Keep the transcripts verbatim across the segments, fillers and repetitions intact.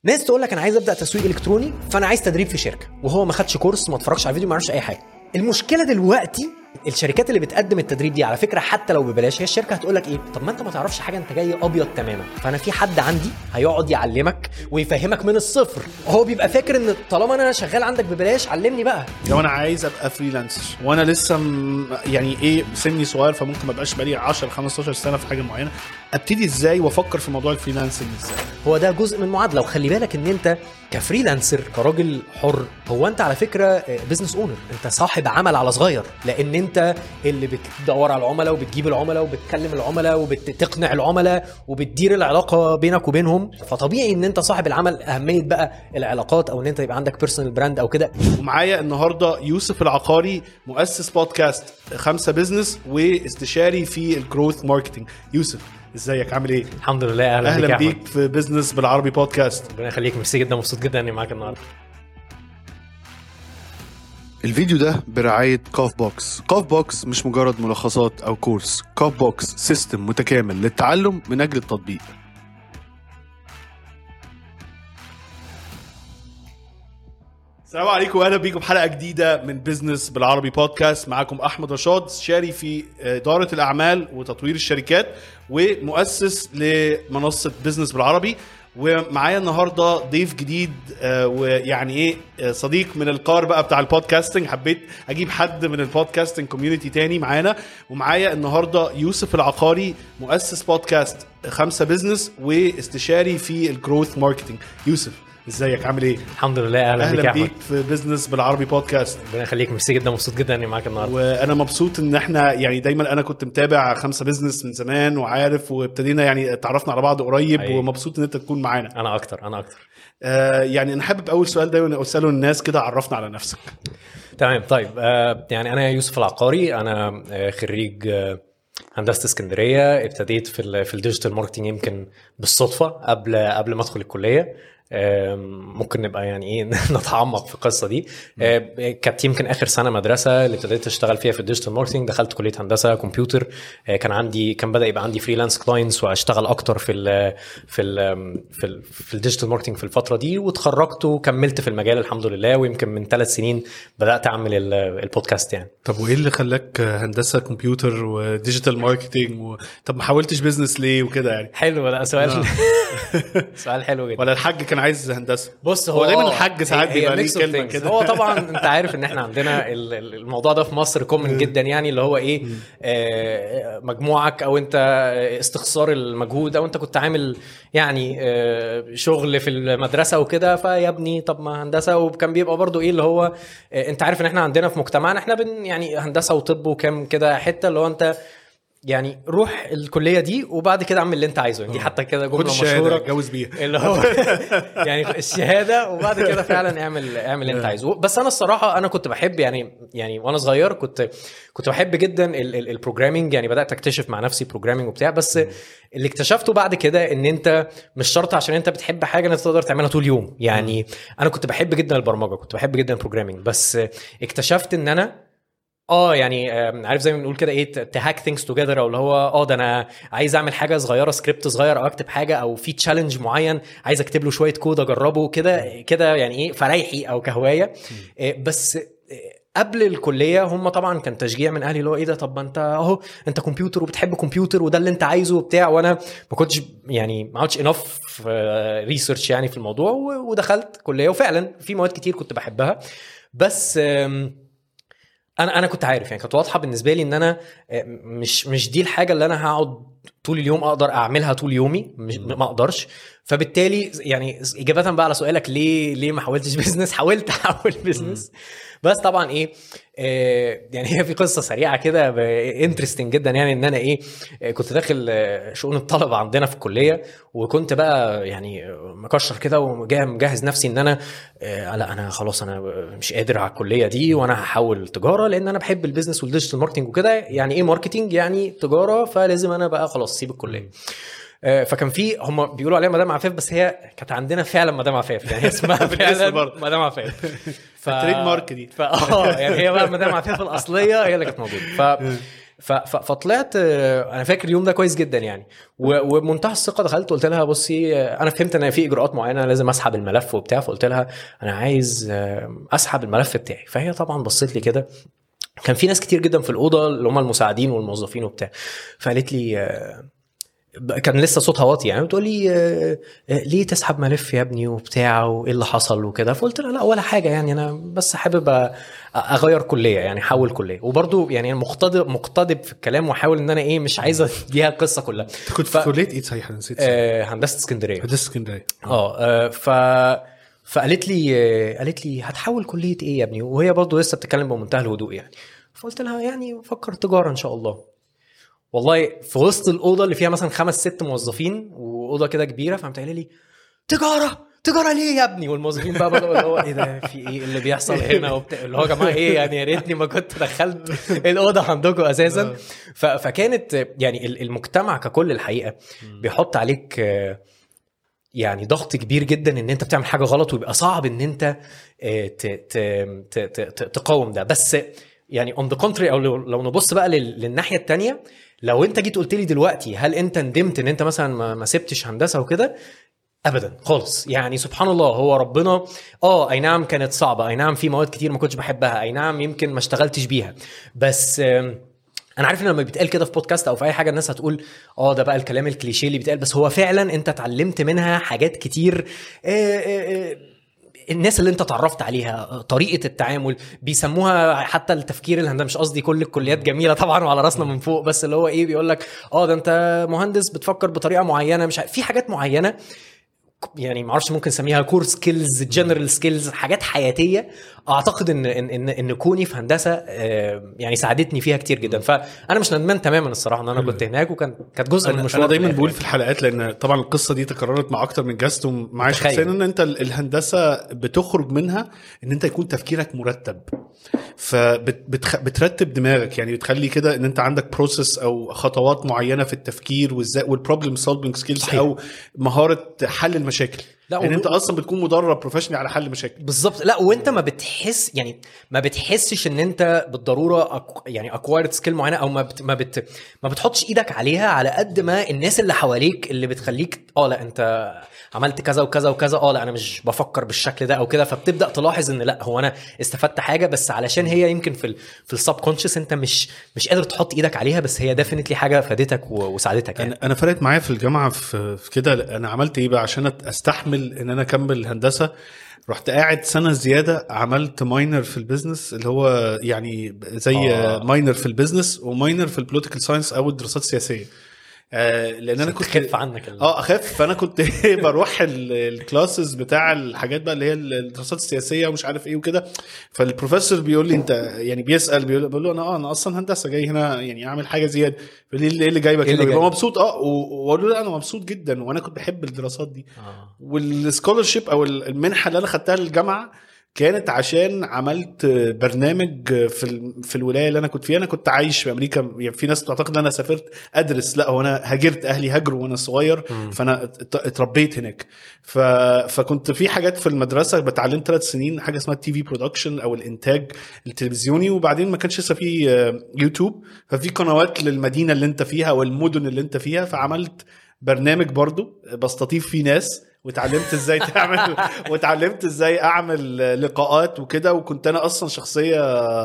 ناس تقول لك انا عايز ابدا تسويق الكتروني، فانا عايز تدريب في شركه، وهو ما خدش كورس، ما اتفرجش على فيديو، ما يعرفش اي حاجه. المشكله دلوقتي الشركات اللي بتقدم التدريب دي على فكره حتى لو ببلاش، هي الشركه هتقول لك ايه؟ طب ما انت ما تعرفش حاجه، انت جاي ابيض تماما، فانا في حد عندي هيقعد يعلمك ويفهمك من الصفر. هو بيبقى فاكر ان طالما انا شغال عندك ببلاش علمني بقى. لو انا عايز ابقى فريلانسر وانا لسه م... يعني ايه سني صغير، فممكن ما ابقاش بقالي عشرة خمستاشر سنه في حاجه معينه، ابتدي ازاي وافكر في موضوع الفريلانسنج ازاي؟ هو ده جزء من المعادله. وخلي بالك ان انت كفريلانسر كراجل حر، هو انت على فكره بزنس اونر، انت صاحب عمل على صغير، لان انت اللي بتدور على العملاء وبتجيب العملاء وبتكلم العملاء وبتقنع العملاء وبتدير العلاقه بينك وبينهم. فطبيعي ان انت صاحب العمل، اهميه بقى العلاقات او ان انت يبقى عندك بيرسونال براند او كده. ومعايا النهارده يوسف العقاري، مؤسس بودكاست خمسة بزنس واستشاري في الجروث ماركتنج. يوسف ازيك، عامل ايه؟ الحمد لله. اهلا, أهلا بيك, بيك في بزنس بالعربي بودكاست. ربنا يخليك، ميرسي جدا، مبسوط جدا اني معاك النهارده. الفيديو ده برعاية كوف بوكس. كوف بوكس مش مجرد ملخصات أو كورس، كوف بوكس سيستم متكامل للتعلم من أجل التطبيق. السلام عليكم واهلا بيكم حلقة جديدة من بزنس بالعربي بودكاست. معاكم أحمد رشاد، استشاري في إدارة الأعمال وتطوير الشركات ومؤسس لمنصة بزنس بالعربي. ومعايا النهارده ضيف جديد آه ويعني ايه آه صديق من القار بقى بتاع البودكاستنج. حبيت اجيب حد من البودكاستنج كوميونتي تاني معانا. ومعايا النهارده يوسف العقاري، مؤسس بودكاست خمسة بزنس واستشاري في الجروث ماركتنج. يوسف ازيك، عامل ايه؟ الحمد لله. اهلا, أهلا بيك, بيك في بزنس بالعربي بودكاست. ربنا يخليك، ميرسي جدا، مبسوط جدا اني معاك النهارده. وانا مبسوط ان احنا يعني دايما انا كنت متابع خمسة بزنس من زمان وعارف، وابتدينا يعني تعرفنا على بعض قريب. أيه. ومبسوط ان انت تكون معانا. انا اكتر انا اكتر آه يعني انا حابب اول سؤال دايما اساله الناس كده، عرفنا على نفسك. تمام. طيب آه يعني انا يوسف العقاري، انا آه خريج آه هندسه اسكندريه. ابتديت في في الديجيتال ماركتنج يمكن بالصدفه قبل قبل ما ادخل الكليه. ممكن نبقى يعني ايه نتعمق في القصه دي. كانت يمكن اخر سنه مدرسه اللي ابتديت اشتغل فيها في الديجيتال ماركتنج. دخلت كليه هندسه كمبيوتر، كان عندي كان بدا يبقى عندي فريلانس كلاينتس واشتغل اكتر في ال في ال في ال في الديجيتال ماركتنج في الفتره دي. واتخرجت وكملت في المجال الحمد لله. ويمكن من ثلاث سنين بدات اعمل البودكاست يعني. طب وايه اللي خلاك هندسه كمبيوتر وديجيتال ماركتنج و... طب ما حاولتش بزنس ليه وكده يعني؟ حلو ده سؤال. آه. سؤال حلو جدا. ولا الحاج كان عايز هندسه؟ بص، هو, هو دايما الحاج ساعات بيبقى ليه كلمه كده. هو طبعا انت عارف ان احنا عندنا الموضوع ده في مصر كومن جدا، يعني اللي هو ايه آه مجموعك او انت استخسار المجهود، او انت كنت عامل يعني آه شغل في المدرسه وكده، فيا ابني طب ما هندسه. وكان بيبقى برضو ايه اللي هو آه انت عارف ان احنا عندنا في مجتمعنا احنا بن يعني هندسه وطب وكام كده حته اللي هو انت يعني روح الكليه دي وبعد كده اعمل اللي انت عايزه. دي حتى كده جمله مشهوره اتجوز بيها اللي هو يعني الشهاده، وبعد كده فعلا اعمل اعمل اللي انت عايزه. بس انا الصراحه انا كنت بحب يعني يعني وانا صغير كنت كنت بحب جدا البروجرامينج. يعني بدات اكتشف مع نفسي بروجرامينج وبتاع. بس اللي اكتشفته بعد كده ان انت مش شرط عشان انت بتحب حاجه انت تقدر تعملها طول اليوم. يعني انا كنت بحب جدا البرمجه، كنت بحب جدا البروجرامينج، بس اكتشفت ان انا اه يعني عارف زي ما بنقول كده ايه تهاك ثينجز توجذر، او اللي هو اه ده انا عايز اعمل حاجه صغيره، سكريبت صغير، او اكتب حاجه، او في تشالنج معين عايز اكتب له شويه كود اجربه كده كده يعني ايه فريحي او كهوايه. بس قبل الكليه هم طبعا كان تشجيع من اهلي اللي هو ايه ده، طب ما انت اهو انت كمبيوتر وبتحب كمبيوتر وده اللي انت عايزه وبتاع. وانا ما كنتش يعني ما عملتش انف ريسيرش يعني في الموضوع، ودخلت كليه وفعلا في مواد كتير كنت بحبها. بس انا انا كنت عارف يعني كانت واضحه بالنسبه لي ان انا مش مش دي الحاجه اللي انا هقعد طول اليوم اقدر اعملها طول يومي، مش ما اقدرش. فبالتالي يعني اجابه بقى على سؤالك ليه ليه ما حاولتش بيزنس، حاولت احول بيزنس. بس طبعا ايه آه يعني هي في قصه سريعه كده انترستنج جدا. يعني ان انا ايه كنت داخل شؤون الطلبه عندنا في الكليه، وكنت بقى يعني مكشر كده ومجهز نفسي ان انا آه لا انا خلاص انا مش قادر على الكليه دي وانا هحول تجاره، لان انا بحب البيزنس والديجيتال ماركتنج وكده. يعني ايه ماركتنج يعني تجاره، فلازم انا بقى خلاص سيب الكليه. فكان في هم بيقولوا عليها مدام عفاف، بس هي كانت عندنا فعلا مدام عفاف، يعني اسمها فعلا مدام عفاف. ف... التريد مارك دي ف... اه يعني هي بقى مدام عفاف الاصليه هي اللي كانت موجوده. ف فطلعت انا فاكر اليوم ده كويس جدا يعني، ومنتهى الثقه دخلت قلت لها بصي انا فهمت ان في اجراءات معينه لازم اسحب الملف وبتاع، فقلت لها انا عايز اسحب الملف بتاعي. فهي طبعا بصيت لي كده، كان في ناس كتير جدا في الاوضه اللي هم المساعدين والموظفين وبتاع، فقالت لي كان لسه صوتها واطي يعني، بتقول لي ليه تسحب ملف يا ابني وبتاع وايه اللي حصل وكده. فقلت لها لا ولا حاجه يعني، انا بس حابب اغير كليه يعني، حول كليه. وبرضو يعني مقتدب مقتدب في الكلام، وحاول ان انا ايه مش عايزه اديها القصه كلها. كنت في كليه ايه صحيح؟ نسيت. آه هندسه اسكندريه. هندسه اسكندريه اه ف فقالت لي قالت لي هتحول كليه ايه يا ابني؟ وهي برضو لسه بتتكلم بمنتهى الهدوء يعني. فقلت لها يعني فكر تجاره ان شاء الله. والله في وسط الاوضه اللي فيها مثلا خمس ست موظفين واوضه كده كبيره، فقامت قايله لي تجاره تجاره ليه يا ابني؟ والموظفين بقى بدأوا اللي هو ايه ده، في ايه اللي بيحصل هنا وبتاع، اللي هو يا جماعه ايه يعني، يا ريتني ما كنت دخلت الاوضه عندكم اساسا. فكانت يعني المجتمع ككل الحقيقه بيحط عليك يعني ضغط كبير جدا ان انت بتعمل حاجه غلط، ويبقى صعب ان انت تقاوم ده. بس يعني on the contrary، او لو نبص بقى للناحيه التانية، لو انت جيت قلت لي دلوقتي هل انت ندمت ان انت مثلا ما سبتش هندسه وكده؟ ابدا خالص يعني. سبحان الله، هو ربنا اه اي نعم كانت صعبه، اي نعم في مواد كتير ما كنتش بحبها، اي نعم يمكن ما اشتغلتش بيها، بس انا عارف ان لما بيتقال كده في بودكاست او في اي حاجه الناس هتقول اه ده بقى الكلام الكليشيه اللي بيتقال، بس هو فعلا انت اتعلمت منها حاجات كتير. آآ آآ الناس اللي انت تعرفت عليها، طريقه التعامل، بيسموها حتى التفكير الهندسي. مش قصدي كل الكليات جميله طبعا وعلى راسنا من فوق، بس اللي هو ايه بيقول لك اه ده انت مهندس بتفكر بطريقه معينه، مش في حاجات معينه يعني معرفش ممكن نسميها كور سكيلز، جنرال سكيلز، حاجات حياتيه. اعتقد ان ان ان كوني في هندسه يعني ساعدتني فيها كتير جدا. فانا مش ندمان تماما الصراحه ان انا كنت هناك، وكان كانت جزء من المشوار. انا دايما بقول في الحلقات، لان طبعا القصه دي تكررت مع اكتر من جاست ومعايا شخصيا، ان انت الهندسه بتخرج منها ان انت يكون تفكيرك مرتب، فبترتب دماغك يعني، بتخلي كده ان انت عندك بروسيس او خطوات معينه في التفكير وازاي، والبروبلم سولفينج سكيلز او مهاره حل المشاكل. لا يعني انت اصلا بتكون مدرب بروفيشنال على حل مشاكل. بالظبط. لا وانت ما بتحس يعني ما بتحسش ان انت بالضروره أك... يعني اكوايرد سكيل معينه، او ما بت... ما بت... ما بتحطش ايدك عليها، على قد ما الناس اللي حواليك اللي بتخليك اه لا انت عملت كذا وكذا وكذا، اه لا انا مش بفكر بالشكل ده او كده. فبتبدا تلاحظ ان لا هو انا استفدت حاجه، بس علشان هي يمكن في ال... في السب كونشس انت مش مش قادر تحط ايدك عليها، بس هي ديفينتلي حاجه فادتك و... وساعدتك يعني. انا انا فرقت معايا في الجامعه في, في كده. انا عملت ايه بقى عشان استحمل ان انا اكمل الهندسه؟ رحت قاعد سنه زياده، عملت ماينر في البيزنس، اللي هو يعني زي آه. ماينر في البيزنس وماينر في البوليتيكال ساينس او الدراسات السياسيه. آه لان انا كنت خف عنك ال... اه اخف. فانا كنت بروح الكلاسز بتاع الحاجات بقى اللي هي الدراسات السياسيه ومش عارف ايه وكده. فالبروفيسور بيقول لي انت يعني بيسال بيقول, بيقول له انا اه انا اصلا هندسه جاي هنا يعني اعمل حاجه زياده. بيقول لي ايه اللي جايبك هنا؟ بيبقى مبسوط اه واقول له انا مبسوط جدا وانا كنت بحب الدراسات دي. آه. والسكولرشيب او المنحه اللي انا خدتها للجامعه كانت عشان عملت برنامج في في الولايه اللي انا كنت فيها. انا كنت عايش في امريكا يعني، في ناس بتعتقد ان انا سافرت ادرس، لا هو انا هاجرت، اهلي هاجروا وانا صغير م. فانا اتربيت هناك. ف... فكنت في حاجات في المدرسه بتعلمت ثلاث سنين حاجه اسمها تي في برودكشن او الانتاج التلفزيوني، وبعدين ما كانش لسه في يوتيوب، ففي قنوات للمدينه اللي انت فيها والمدن اللي انت فيها. فعملت برنامج برضو بستضيف فيه ناس، وتعلمت ازاي تعمل وتعلمت ازاي اعمل لقاءات وكده. وكنت انا اصلا شخصيه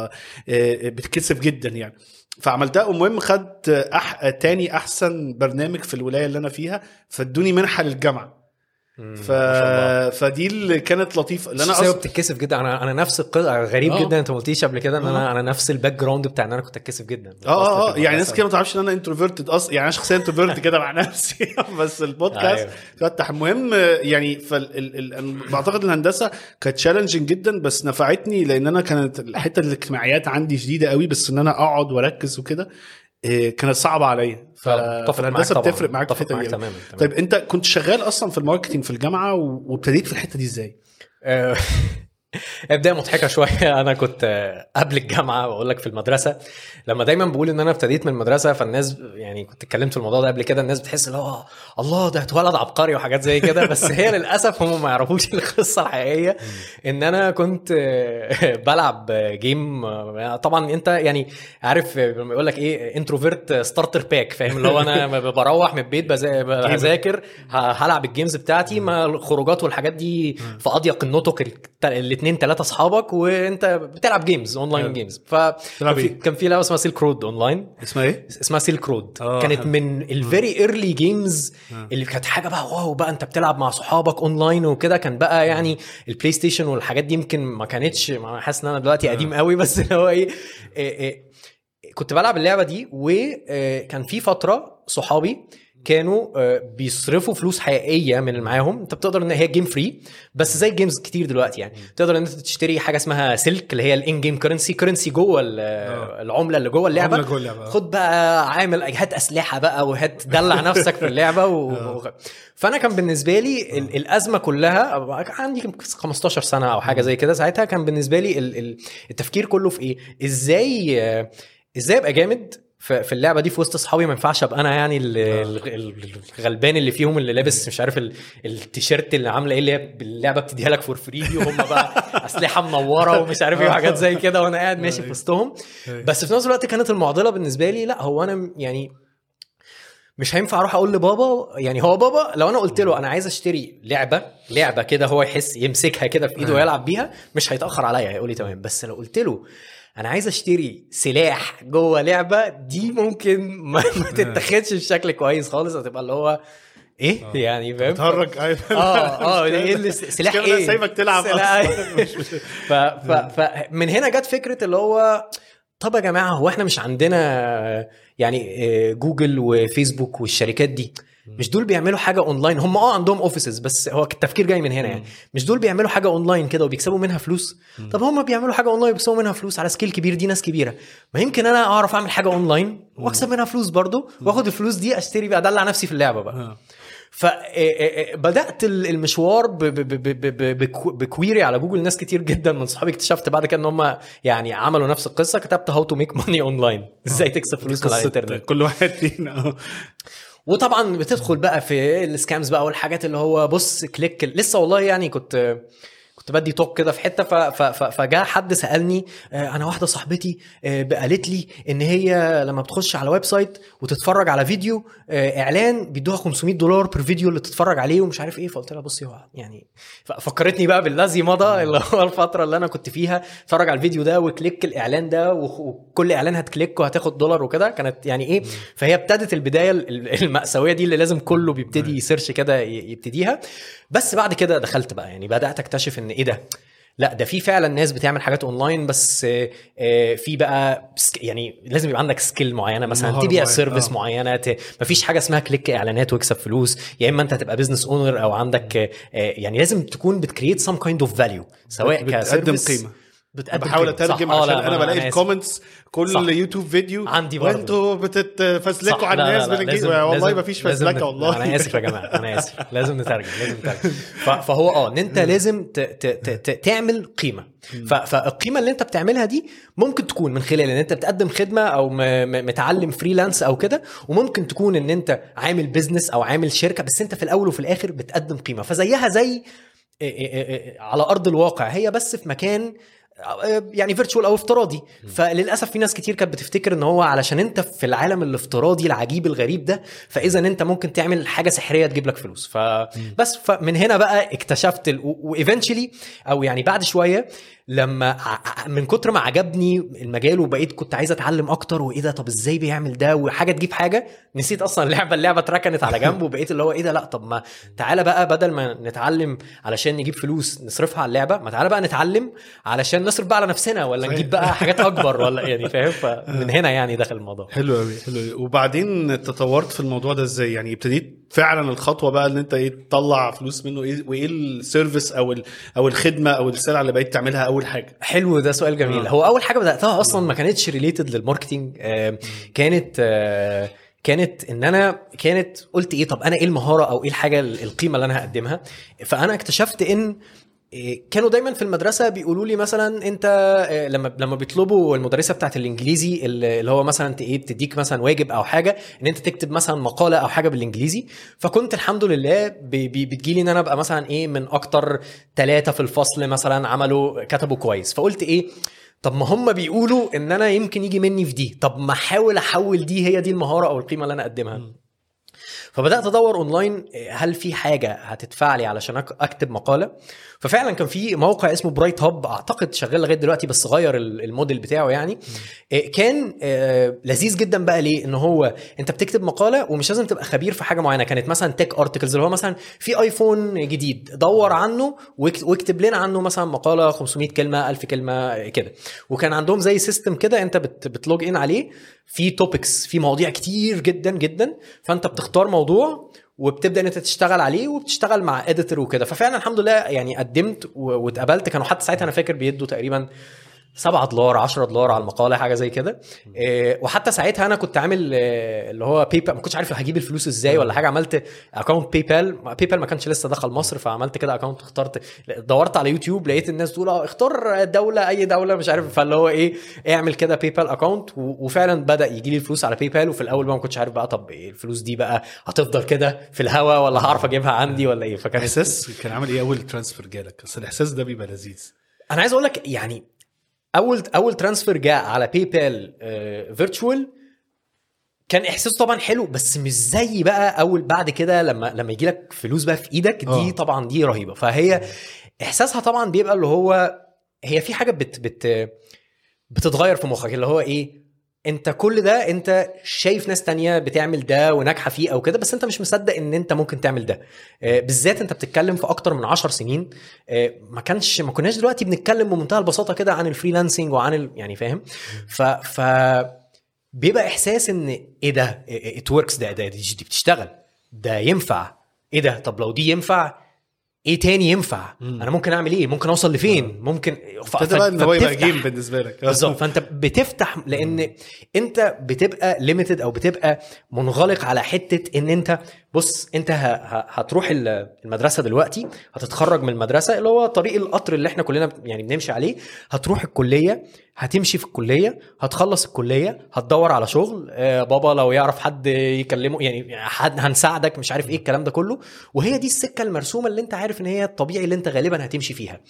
بتكسف جدا يعني، فعملتها. المهم خدت أح... تاني احسن برنامج في الولايه اللي انا فيها، فادوني منحه للجامعه. ف... فدي اللي كانت لطيفه. اللي انا اصلا بتتكسف جدا. انا انا نفس القصه. غريب أوه. جدا انت ما قلتيش قبل كده ان أوه. انا انا نفس الباك جراوند بتاع ان انا كنت اتكسف جدا. اه اه يعني ناس كده ما تعرفش ان انا انتروفيرتد اصلا يعني، انا شخصيا انتروفيرت كده مع نفسي بس البودكاست فتح. المهم يعني فال بعتقد الهندسه كانت تشالنجينج جدا، بس نفعتني لان انا كانت الحته الاجتماعيات عندي شديده قوي، بس ان انا اقعد واركز وكده كانت صعبه عليا. فالهندسه بتفرق معاك في الحته دي. تمام. طيب انت كنت شغال اصلا في الماركتينج في الجامعه وابتديت في الحته دي ازاي؟ بدايه مضحكه شويه. انا كنت قبل الجامعه بقول لك في المدرسه، لما دايما بقول ان انا ابتديت من المدرسه، فالناس يعني كنت اتكلمت في الموضوع ده قبل كده، الناس بتحس اللي هو الله ده اتولد عبقري وحاجات زي كده، بس هي للاسف هم ما يعرفوش القصه الحقيقيه. ان انا كنت بلعب جيم. طبعا انت يعني عارف لما يقول لك ايه انتروفيرت ستارتر باك، فاهم اللي هو انا بروح من البيت بذاكر هلعب الجيمز بتاعتي، ما الخروجات والحاجات دي في اضيق النطق الاثنين ثلاثه اصحابك وانت بتلعب جيمز اونلاين جيمز. فكان في لعبه اسمها سيلك رود اونلاين. اسمها ايه؟ اسمها سيلك رود. كانت من الفيري ايرلي جيمز اللي كانت حاجه بقى واو بقى، انت بتلعب مع صحابك اونلاين وكده. كان بقى يعني البلاي ستيشن والحاجات دي يمكن ما كانتش، حاسس ان انا دلوقتي قديم قوي، بس اللي هو ايه, إيه, إيه كنت بلعب اللعبه دي. وكان في فتره صحابي كانوا بيصرفوا فلوس حقيقيه من اللي معاهم. انت بتقدر ان هي جيم فري، بس زي جيمز كتير دلوقتي يعني تقدر ان انت تشتري حاجه اسمها سلك اللي هي الان جيم كرنسي كرنسي جوه العمله اللي جوه اللعبه. خد بقى عامل هات اسلحه بقى وهات دلع نفسك في اللعبه و... فانا كان بالنسبه لي الازمه كلها، عندي خمستاشر سنه او حاجه زي كده ساعتها، كان بالنسبه لي التفكير كله في ايه، ازاي ازاي ابقى جامد في اللعبه دي في وسط اصحابي. ما ينفعش ابقى انا يعني الغلبان اللي فيهم اللي لابس مش عارف التيشيرت اللي عامله ايه اللي هي اللعبه بتديها لك فور فري، وهم بقى اسلحه منوره ومش عارف ايه وحاجات زي كده، وانا قاعد ماشي في وسطهم. بس في نفس الوقت كانت المعضله بالنسبه لي لا، هو انا يعني مش هينفع اروح اقول لبابا، يعني هو بابا لو انا قلت له انا عايز اشتري لعبه لعبه كده هو يحس يمسكها كده في ايده ويلعب بيها، مش هيتاخر عليا، هيقول لي تمام. بس لو قلت له انا عايز اشتري سلاح جوه لعبه، دي ممكن ما تتاخدش بشكل كويس خالص، هتبقى اللي هو ايه أوه. يعني فاهم تهرج اه اه ايه سلاح ايه سايبك تلعب ف فمن هنا جت فكره اللي هو طب يا جماعه هو احنا مش عندنا يعني جوجل وفيسبوك والشركات دي، مش دول بيعملوا حاجه اونلاين؟ هم اه عندهم اوفيسز، بس هو التفكير جاي من هنا يعني مش دول بيعملوا حاجه اونلاين كده وبيكسبوا منها فلوس؟ طب هم بيعملوا حاجه اونلاين وبيكسبوا منها فلوس على سكيل كبير، دي ناس كبيره، ما يمكن انا اعرف اعمل حاجه اونلاين واكسب منها فلوس برضو، واخد الفلوس دي اشتري بقى ادلع نفسي في اللعبه بقى. فبدات المشوار بكويري على جوجل. ناس كتير جدا من صحابي اكتشفت بعد كده ان هم يعني عملوا نفس القصه، كتبت هاو تو ميك ماني اونلاين، ازاي تكسب فلوس على الانترنت، كل واحد فينا. وطبعا بتدخل بقى في السكامز بقى والحاجات اللي هو بص كليك. لسه والله يعني كنت كنت بدي توك كده في حته فجاء حد سالني، انا واحده صاحبتي قالت لي ان هي لما بتخش على ويب سايت وتتفرج على فيديو اعلان بيدوها خمسمية دولار بير فيديو اللي تتفرج عليه ومش عارف ايه. فقلت لها بصي هو يعني فكرتني بقى بالذي مضى اللي هو الفتره اللي انا كنت فيها اتفرج على الفيديو ده وكليك الاعلان ده، وكل اعلان هتكليك وهتاخد دولار وكده. كانت يعني ايه، فهي ابتدت البدايه المأساويه دي اللي لازم كله بيبتدي يسيرش كده يبتديها. بس بعد كده دخلت بقى يعني بدات اكتشف ان ايه ده، لا ده في فعلا ناس بتعمل حاجات اونلاين، بس في بقى يعني لازم يبقى عندك سكيل معينه، مثلا تبيع سيرفيس معينه. مفيش حاجه اسمها كليك اعلانات واكسب فلوس، يا اما انت هتبقى بزنس اونر او عندك يعني لازم تكون بتكريت سم كايند اوف فاليو، سواء كسيرفيس قيمه. بحاول اترجم عشان انا بلاقي الكومنتس كل صح. يوتيوب فيديو وانتوا بتتفزلكوا على الناس بالانجليزي، والله ما فيش فزلكه والله. انا اسف يا جماعه انا اسف لازم نترجم لازم نترجم فهو اه ان انت لازم ت ت ت تعمل قيمه. فالقيمه اللي انت بتعملها دي ممكن تكون من خلال ان انت بتقدم خدمه او متعلم فريلانس او كده، وممكن تكون ان انت عامل بيزنس او عامل شركه، بس انت في الاول وفي الاخر بتقدم قيمه. فزيها زي على ارض الواقع، هي بس في مكان يعني فيرتشوال او افتراضي. فللاسف في ناس كتير كانت بتفتكر ان هو علشان انت في العالم الافتراضي العجيب الغريب ده فاذا انت ممكن تعمل حاجه سحريه تجيب لك فلوس. فبس فمن هنا بقى اكتشفت وايفنتشلي او يعني بعد شويه لما من كتر ما عجبني المجال وبقيت كنت عايز اتعلم اكتر، وايه ده طب ازاي بيعمل ده وحاجه تجيب حاجه، نسيت اصلا اللعبه اللعبه اتركنت على جنب، وبقيت اللي هو ايه ده لا طب ما تعالى بقى بدل ما نتعلم علشان نجيب فلوس نصرفها على اللعبه، ما تعالى بقى نتعلم علشان نصرف بقى على نفسنا ولا نجيب بقى حاجات اكبر ولا يعني فاهم. فمن هنا يعني دخل الموضوع. حلو قوي حلو. وبعدين تطورت في الموضوع ده ازاي؟ يعني ابتديت فعلا الخطوه بقى ان انت ايه تطلع فلوس منه، ايه وايه السيرفيس او او الخدمه او السلعه اللي بقيت تعملها اول حاجه؟ حلو ده سؤال جميل. آه. هو اول حاجه بداتها اصلا ما كانتش ريليتد للماركتينج، آه كانت آه كانت ان انا كانت قلت ايه طب انا ايه المهاره او ايه الحاجه القيمه اللي انا هقدمها. فانا اكتشفت ان كانوا دايما في المدرسه بيقولوا لي مثلا انت لما لما بيطلبوا المدرسه بتاعه الانجليزي اللي هو مثلا انت ايه بتديك مثلا واجب او حاجه ان انت تكتب مثلا مقاله او حاجه بالانجليزي، فكنت الحمد لله بتجيلي ان انا ابقى مثلا ايه من اكتر ثلاثه في الفصل مثلا عملوا كتبوا كويس، فقلت ايه طب ما هم بيقولوا ان انا يمكن يجي مني في دي، طب ما احاول احول دي هي دي المهاره او القيمه اللي انا اقدمها. فبدات ادور اونلاين هل في حاجه هتدفع لي علشان اكتب مقاله، ففعلا كان في موقع اسمه برايت هاب اعتقد شغال لغايه دلوقتي بس غير الموديل بتاعه يعني. كان لذيذ جدا بقى ليه ان هو انت بتكتب مقاله ومش لازم تبقى خبير في حاجه معينه، كانت مثلا تك ارتكلز اللي هو مثلا في ايفون جديد دور عنه واكتب لنا عنه مثلا مقاله خمسمية كلمه ألف كلمه كده، وكان عندهم زي سيستم كده انت بتلوج ان عليه في توبكس في مواضيع كتير جدا جدا، فانت بتختار موضوع وبتبدا ان انت تشتغل عليه وبتشتغل مع اديتور وكده. ففعلا الحمد لله يعني قدمت واتقبلت، كانوا حتى ساعتها انا فاكر بيدوا تقريبا سبعة دولار عشرة دولار على المقاله حاجه زي كده. إيه وحتى ساعتها انا كنت عامل إيه اللي هو باي بال، ما كنتش عارف هجيب الفلوس ازاي ولا حاجه، عملت اكونت باي بال باي بال ما كانش لسه دخل مصر، فعملت كده اكونت، اخترت دورت على يوتيوب لقيت الناس تقول اه اختار دوله اي دوله مش عارف، فاللي هو ايه اعمل كده باي بال اكونت، وفعلا بدا يجي لي الفلوس على باي بال. وفي الاول بقى ما كنتش عارف بقى طب إيه الفلوس دي بقى هتفضل كده في الهوا ولا هعرف اجيبها عندي ولا ايه. فكان احساس كان عامل ايه اول ترانسفير جالك؟ اصل الاحساس ده بيبقى لذيذ. انا عايز اقول لك يعني اول اول ترانسفير جاء على باي بال فيرتشوال كان احساس طبعا حلو، بس مش زي بقى اول بعد كده لما لما يجي لك فلوس بقى في ايدك دي أوه. طبعا دي رهيبه. فهي احساسها طبعا بيبقى اللي هو هي في حاجه بت بت بتتغير في مخك اللي هو ايه انت كل ده انت شايف ناس تانية بتعمل ده وناجحه فيه او كده، بس انت مش مصدق ان انت ممكن تعمل ده. آه بالذات انت بتتكلم في اكتر من عشر سنين، آه ما كانش ما كناش دلوقتي بنتكلم بمنتهى البساطه كده عن الفريلانسنج وعن ال يعني فاهم. ف ف بيبقى احساس ان ايه ده ات وركس، ده ده دي بتشتغل، ده ينفع، ايه ده طب لو دي ينفع ايه تاني ينفع، مم. انا ممكن اعمل ايه، ممكن اوصل لفين، ممكن ف... ان هو يبقى جيم بالنسبه لك بالظبط. فانت بتفتح لان انت بتبقى ليميتد او بتبقى منغلق على حته ان انت بص انت ه... ه... هتروح المدرسه دلوقتي، هتتخرج من المدرسه اللي هو طريق القطر اللي احنا كلنا يعني بنمشي عليه، هتروح الكليه، هتمشي في الكليه، هتخلص الكليه، هتدور على شغل، آه بابا لو يعرف حد يكلمه يعني حد هنساعدك مش عارف ايه الكلام ده كله، وهي دي السكه المرسومه اللي انت عارف ان هي الطبيعي اللي انت غالبا هتمشي فيها.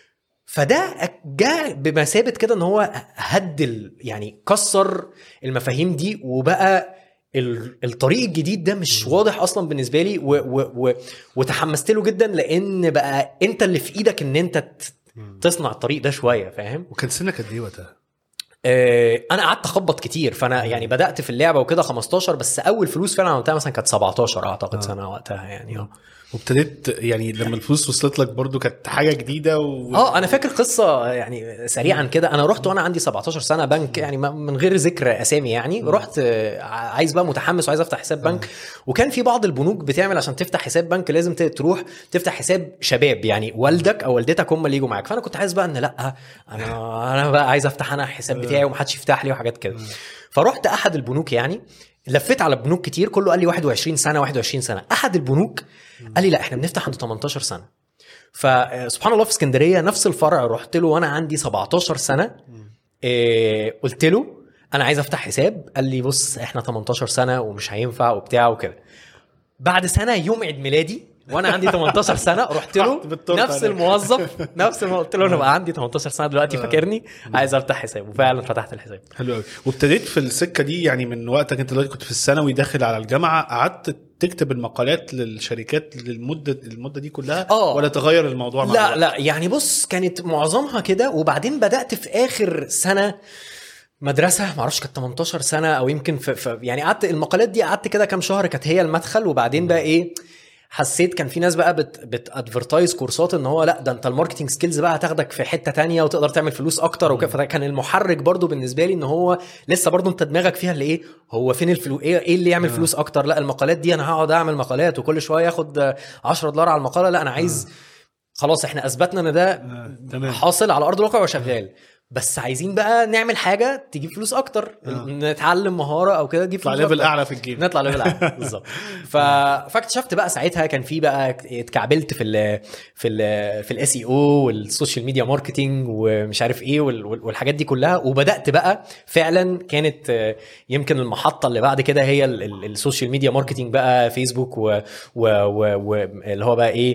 فده جاء بمثابه كده ان هو هدل يعني كسر المفاهيم دي، وبقى الطريق الجديد ده مش واضح اصلا بالنسبه لي، و و و وتحمست له جدا لان بقى انت اللي في ايدك ان انت تصنع الطريق ده شويه فاهم. وكان سنك قد ايه وقتها؟ آه انا قعدت اخبط كتير، فانا يعني بدات في اللعبه وكده خمستاشر، بس اول فلوس فعلا عملتها مثلا كانت سبعتاشر اعتقد آه. سنه وقتها يعني. اه وابتديت يعني لما الفلوس وصلت لك برضو كانت حاجه جديده و... اه انا فاكر قصه يعني سريعا كده. انا رحت وانا عندي سبعتاشر سنه بنك يعني من غير ذكر اسامي يعني، رحت عايز بقى متحمس وعايز افتح حساب بنك، وكان في بعض البنوك بتعمل عشان تفتح حساب بنك لازم تروح تفتح حساب شباب يعني والدك او والدتك هم اللي يجوا معاك. فانا كنت عايز بقى ان لا انا انا بقى عايز افتح انا حساب بتاعي ومحدش يفتح لي وحاجات كده. فرحت احد البنوك يعني، لفيت على بنوك كتير، كله قال لي واحد وعشرين سنه واحد وعشرين سنه. احد البنوك قال لي لا احنا بنفتح عند تمنتاشر سنه. فسبحان الله في اسكندريه نفس الفرع رحت له وانا عندي سبعتاشر سنه، إيه قلت له انا عايز افتح حساب، قال لي بص احنا تمنتاشر سنه ومش هينفع وبتاع وكده. بعد سنه يوم عيد ميلادي وانا عندي تمنتاشر سنه رحت له نفس الموظف نفس ما قلت له انا بقى عندي تمنتاشر سنه دلوقتي فاكرني عايز افتح حساب، وفعلا فتحت الحساب. حلو قوي. وابتديت في السكه دي يعني من وقتك انت دلوقتي كنت في الثانوي داخل على الجامعه، قعدت تكتب المقالات للشركات للمده المده دي كلها أوه. ولا تغير الموضوع مع لا الوقت؟ لا يعني بص كانت معظمها كده، وبعدين بدات في اخر سنه مدرسه معرفش كانت تمنتاشر سنه او يمكن في, في يعني قعدت المقالات دي قعدت كده كام شهر كانت هي المدخل، وبعدين بقى ايه حسيت كان في ناس بقى بت بتادفرتايز كورسات ان هو لا ده انت الماركتنج سكيلز بقى هتاخدك في حته تانية وتقدر تعمل فلوس اكتر وكده. فكان المحرك برضو بالنسبه لي ان هو لسه برضو انت دماغك فيها اللي ايه هو فين الفلوس، ايه ايه اللي يعمل فلوس اكتر. لا المقالات دي انا هقعد اعمل مقالات وكل شويه اخد عشرة دولار على المقاله، لا انا عايز خلاص احنا اثبتنا ان ده حاصل على ارض الواقع وشغال. بس عايزين بقى نعمل حاجه تجيب فلوس اكتر، آه. نتعلم مهاره او كده تجيب فلوس نطلع ليفل اعلى في الجيم، نطلع ليفل اعلى بالظبط. ف... فاكتشفت بقى ساعتها كان في بقى اتكعبلت في ال في ال في الاس اي او والسوشيال ميديا ماركتنج ومش عارف ايه والحاجات دي كلها، وبدات بقى فعلا كانت يمكن المحطه اللي بعد كده هي السوشيال ميديا ماركتنج بقى، فيسبوك واللي هو بقى ايه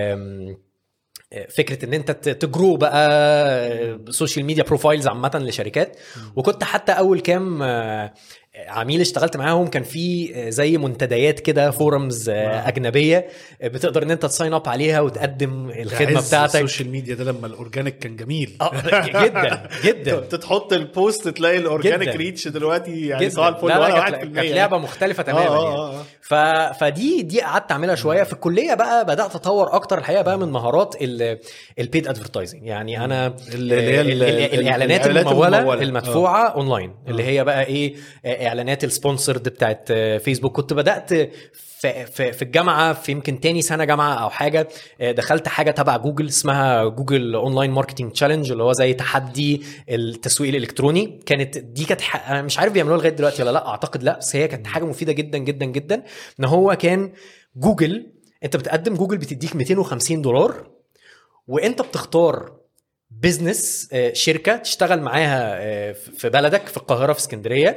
فكره ان انت تجرو بقى سوشيال ميديا بروفايلز عامه لشركات. وكنت حتى اول كام عميل اشتغلت معاهم كان في زي منتديات كده، فورمز اجنبيه بتقدر ان انت تساين اب عليها وتقدم الخدمه بتاعتك. السوشيال ميديا ده لما الاورجانيك كان جميل جدا جدا، تحط البوست تلاقي الاورجانيك ريتش دلوقتي يعني صار الفل ولا واحد في المية. كانت لعبه مختلفه تماما آه آه آه. يعني ف... فدي دي قعدت اعملها شويه في الكليه بقى، بدات اطور اكتر الحقيقه بقى من مهارات البيد ادفرتايزنج. يعني انا اللي هي الاعلانات المموله المدفوعه آه. اونلاين اللي هي بقى ايه اعلانات السبونسرد بتاعت فيسبوك. كنت بدات في في الجامعه في يمكن تاني سنه جامعه او حاجه، دخلت حاجه تبع جوجل اسمها جوجل اونلاين ماركتنج تشالنج، اللي هو زي تحدي التسويق الالكتروني. كانت دي كانت انا مش عارف بيعملوها لغايه دلوقتي ولا لا، اعتقد لا، بس هي كانت حاجه مفيده جدا جدا جدا. ان هو كان جوجل انت بتقدم، جوجل بتديك مئتين وخمسين دولار وانت بتختار بيزنس شركه تشتغل معاها في بلدك في القاهره في اسكندريه،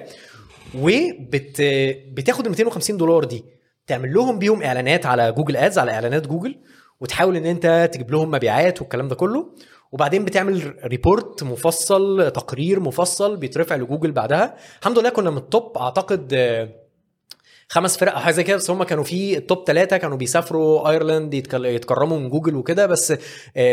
وبت بتاخد ال مئتين وخمسين دولار دي تعمل لهم بيهم اعلانات على جوجل ادز، على اعلانات جوجل، وتحاول ان انت تجيب لهم مبيعات والكلام ده كله. وبعدين بتعمل ريبورت مفصل، تقرير مفصل بيترفع لجوجل بعدها. الحمد لله كنا من التوب اعتقد خمس فرق او حاجه زي كده، بس هم كانوا في التوب ثلاثة كانوا بيسافروا ايرلند يتكرموا من جوجل وكده. بس آآ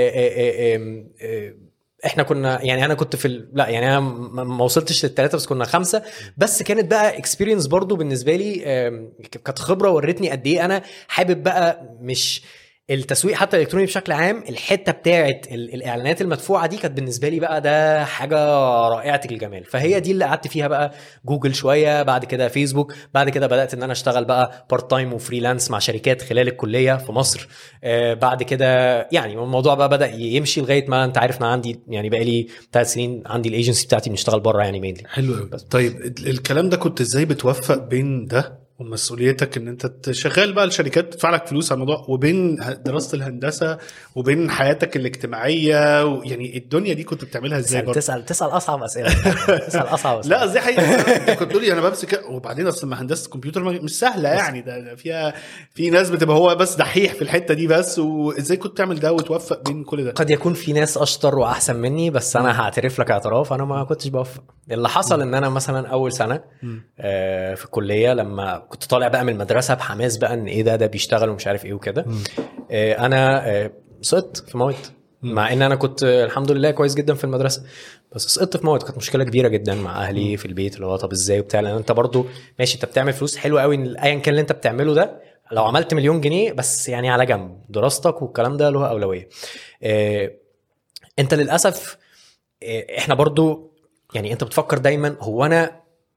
آآ آآ احنا كنا يعني انا كنت في ال... لا يعني انا ما وصلتش للثلاثه بس كنا خمسه. بس كانت بقى اكسبيرينس برضو بالنسبه لي، كانت خبره ورتني قد ايه انا حابب بقى مش التسويق حتى الالكتروني بشكل عام. الحته بتاعه الاعلانات المدفوعه دي كانت بالنسبه لي بقى ده حاجه رائعه الجمال. فهي دي اللي قعدت فيها بقى جوجل شويه، بعد كده فيسبوك، بعد كده بدات ان انا اشتغل بقى بارت تايم وفريلانس مع شركات خلال الكليه في مصر. آه بعد كده يعني الموضوع بقى بدا يمشي لغايه ما انت عارف انا عندي يعني بقى لي ثلاث سنين عندي الايجنسي بتاعتي بنشتغل بره يعني مينلي. حلو قوي. طيب الكلام ده كنت ازاي بتوفق بين ده ومسؤوليتك ان انت شغال بقى الشركات تدفع لك فلوس على الموضوع، وبين دراسه الهندسه، وبين حياتك الاجتماعيه و... يعني الدنيا دي كنت بتعملها ازاي؟ برضه تسال تسال اصعب اسئله تسال اصعب أسئلة. لا ازاي حقيقه كنت تقول لي انا بمسك، وبعدين اصل هندسه الكمبيوتر مش سهله يعني، ده فيها في ناس بتبقى هو بس دحيح في الحته دي بس. وازاي كنت تعمل ده وتوفق بين كل ده؟ قد يكون في ناس اشطر واحسن مني، بس انا هعترف لك اعتراف انا ما كنتش بوفق. اللي حصل ان انا مثلا اول سنه آه في الكليه لما كنت طالع بقى من المدرسه بحماس بقى ان ايه ده ده بيشتغل ومش عارف ايه وكده، آه انا آه سقطت في مواد، مع ان انا كنت الحمد لله كويس جدا في المدرسه، بس سقطت في مواد. كانت مشكله كبيره جدا مع اهلي في البيت، اللي هو طب ازاي وبتاع، لان انت برضو ماشي انت بتعمل فلوس حلوه قوي ان ايا كان اللي انت بتعمله ده، لو عملت مليون جنيه بس يعني على جنب دراستك والكلام ده له اولويه. آه انت للاسف آه احنا برضو يعني انت بتفكر دايما هو انا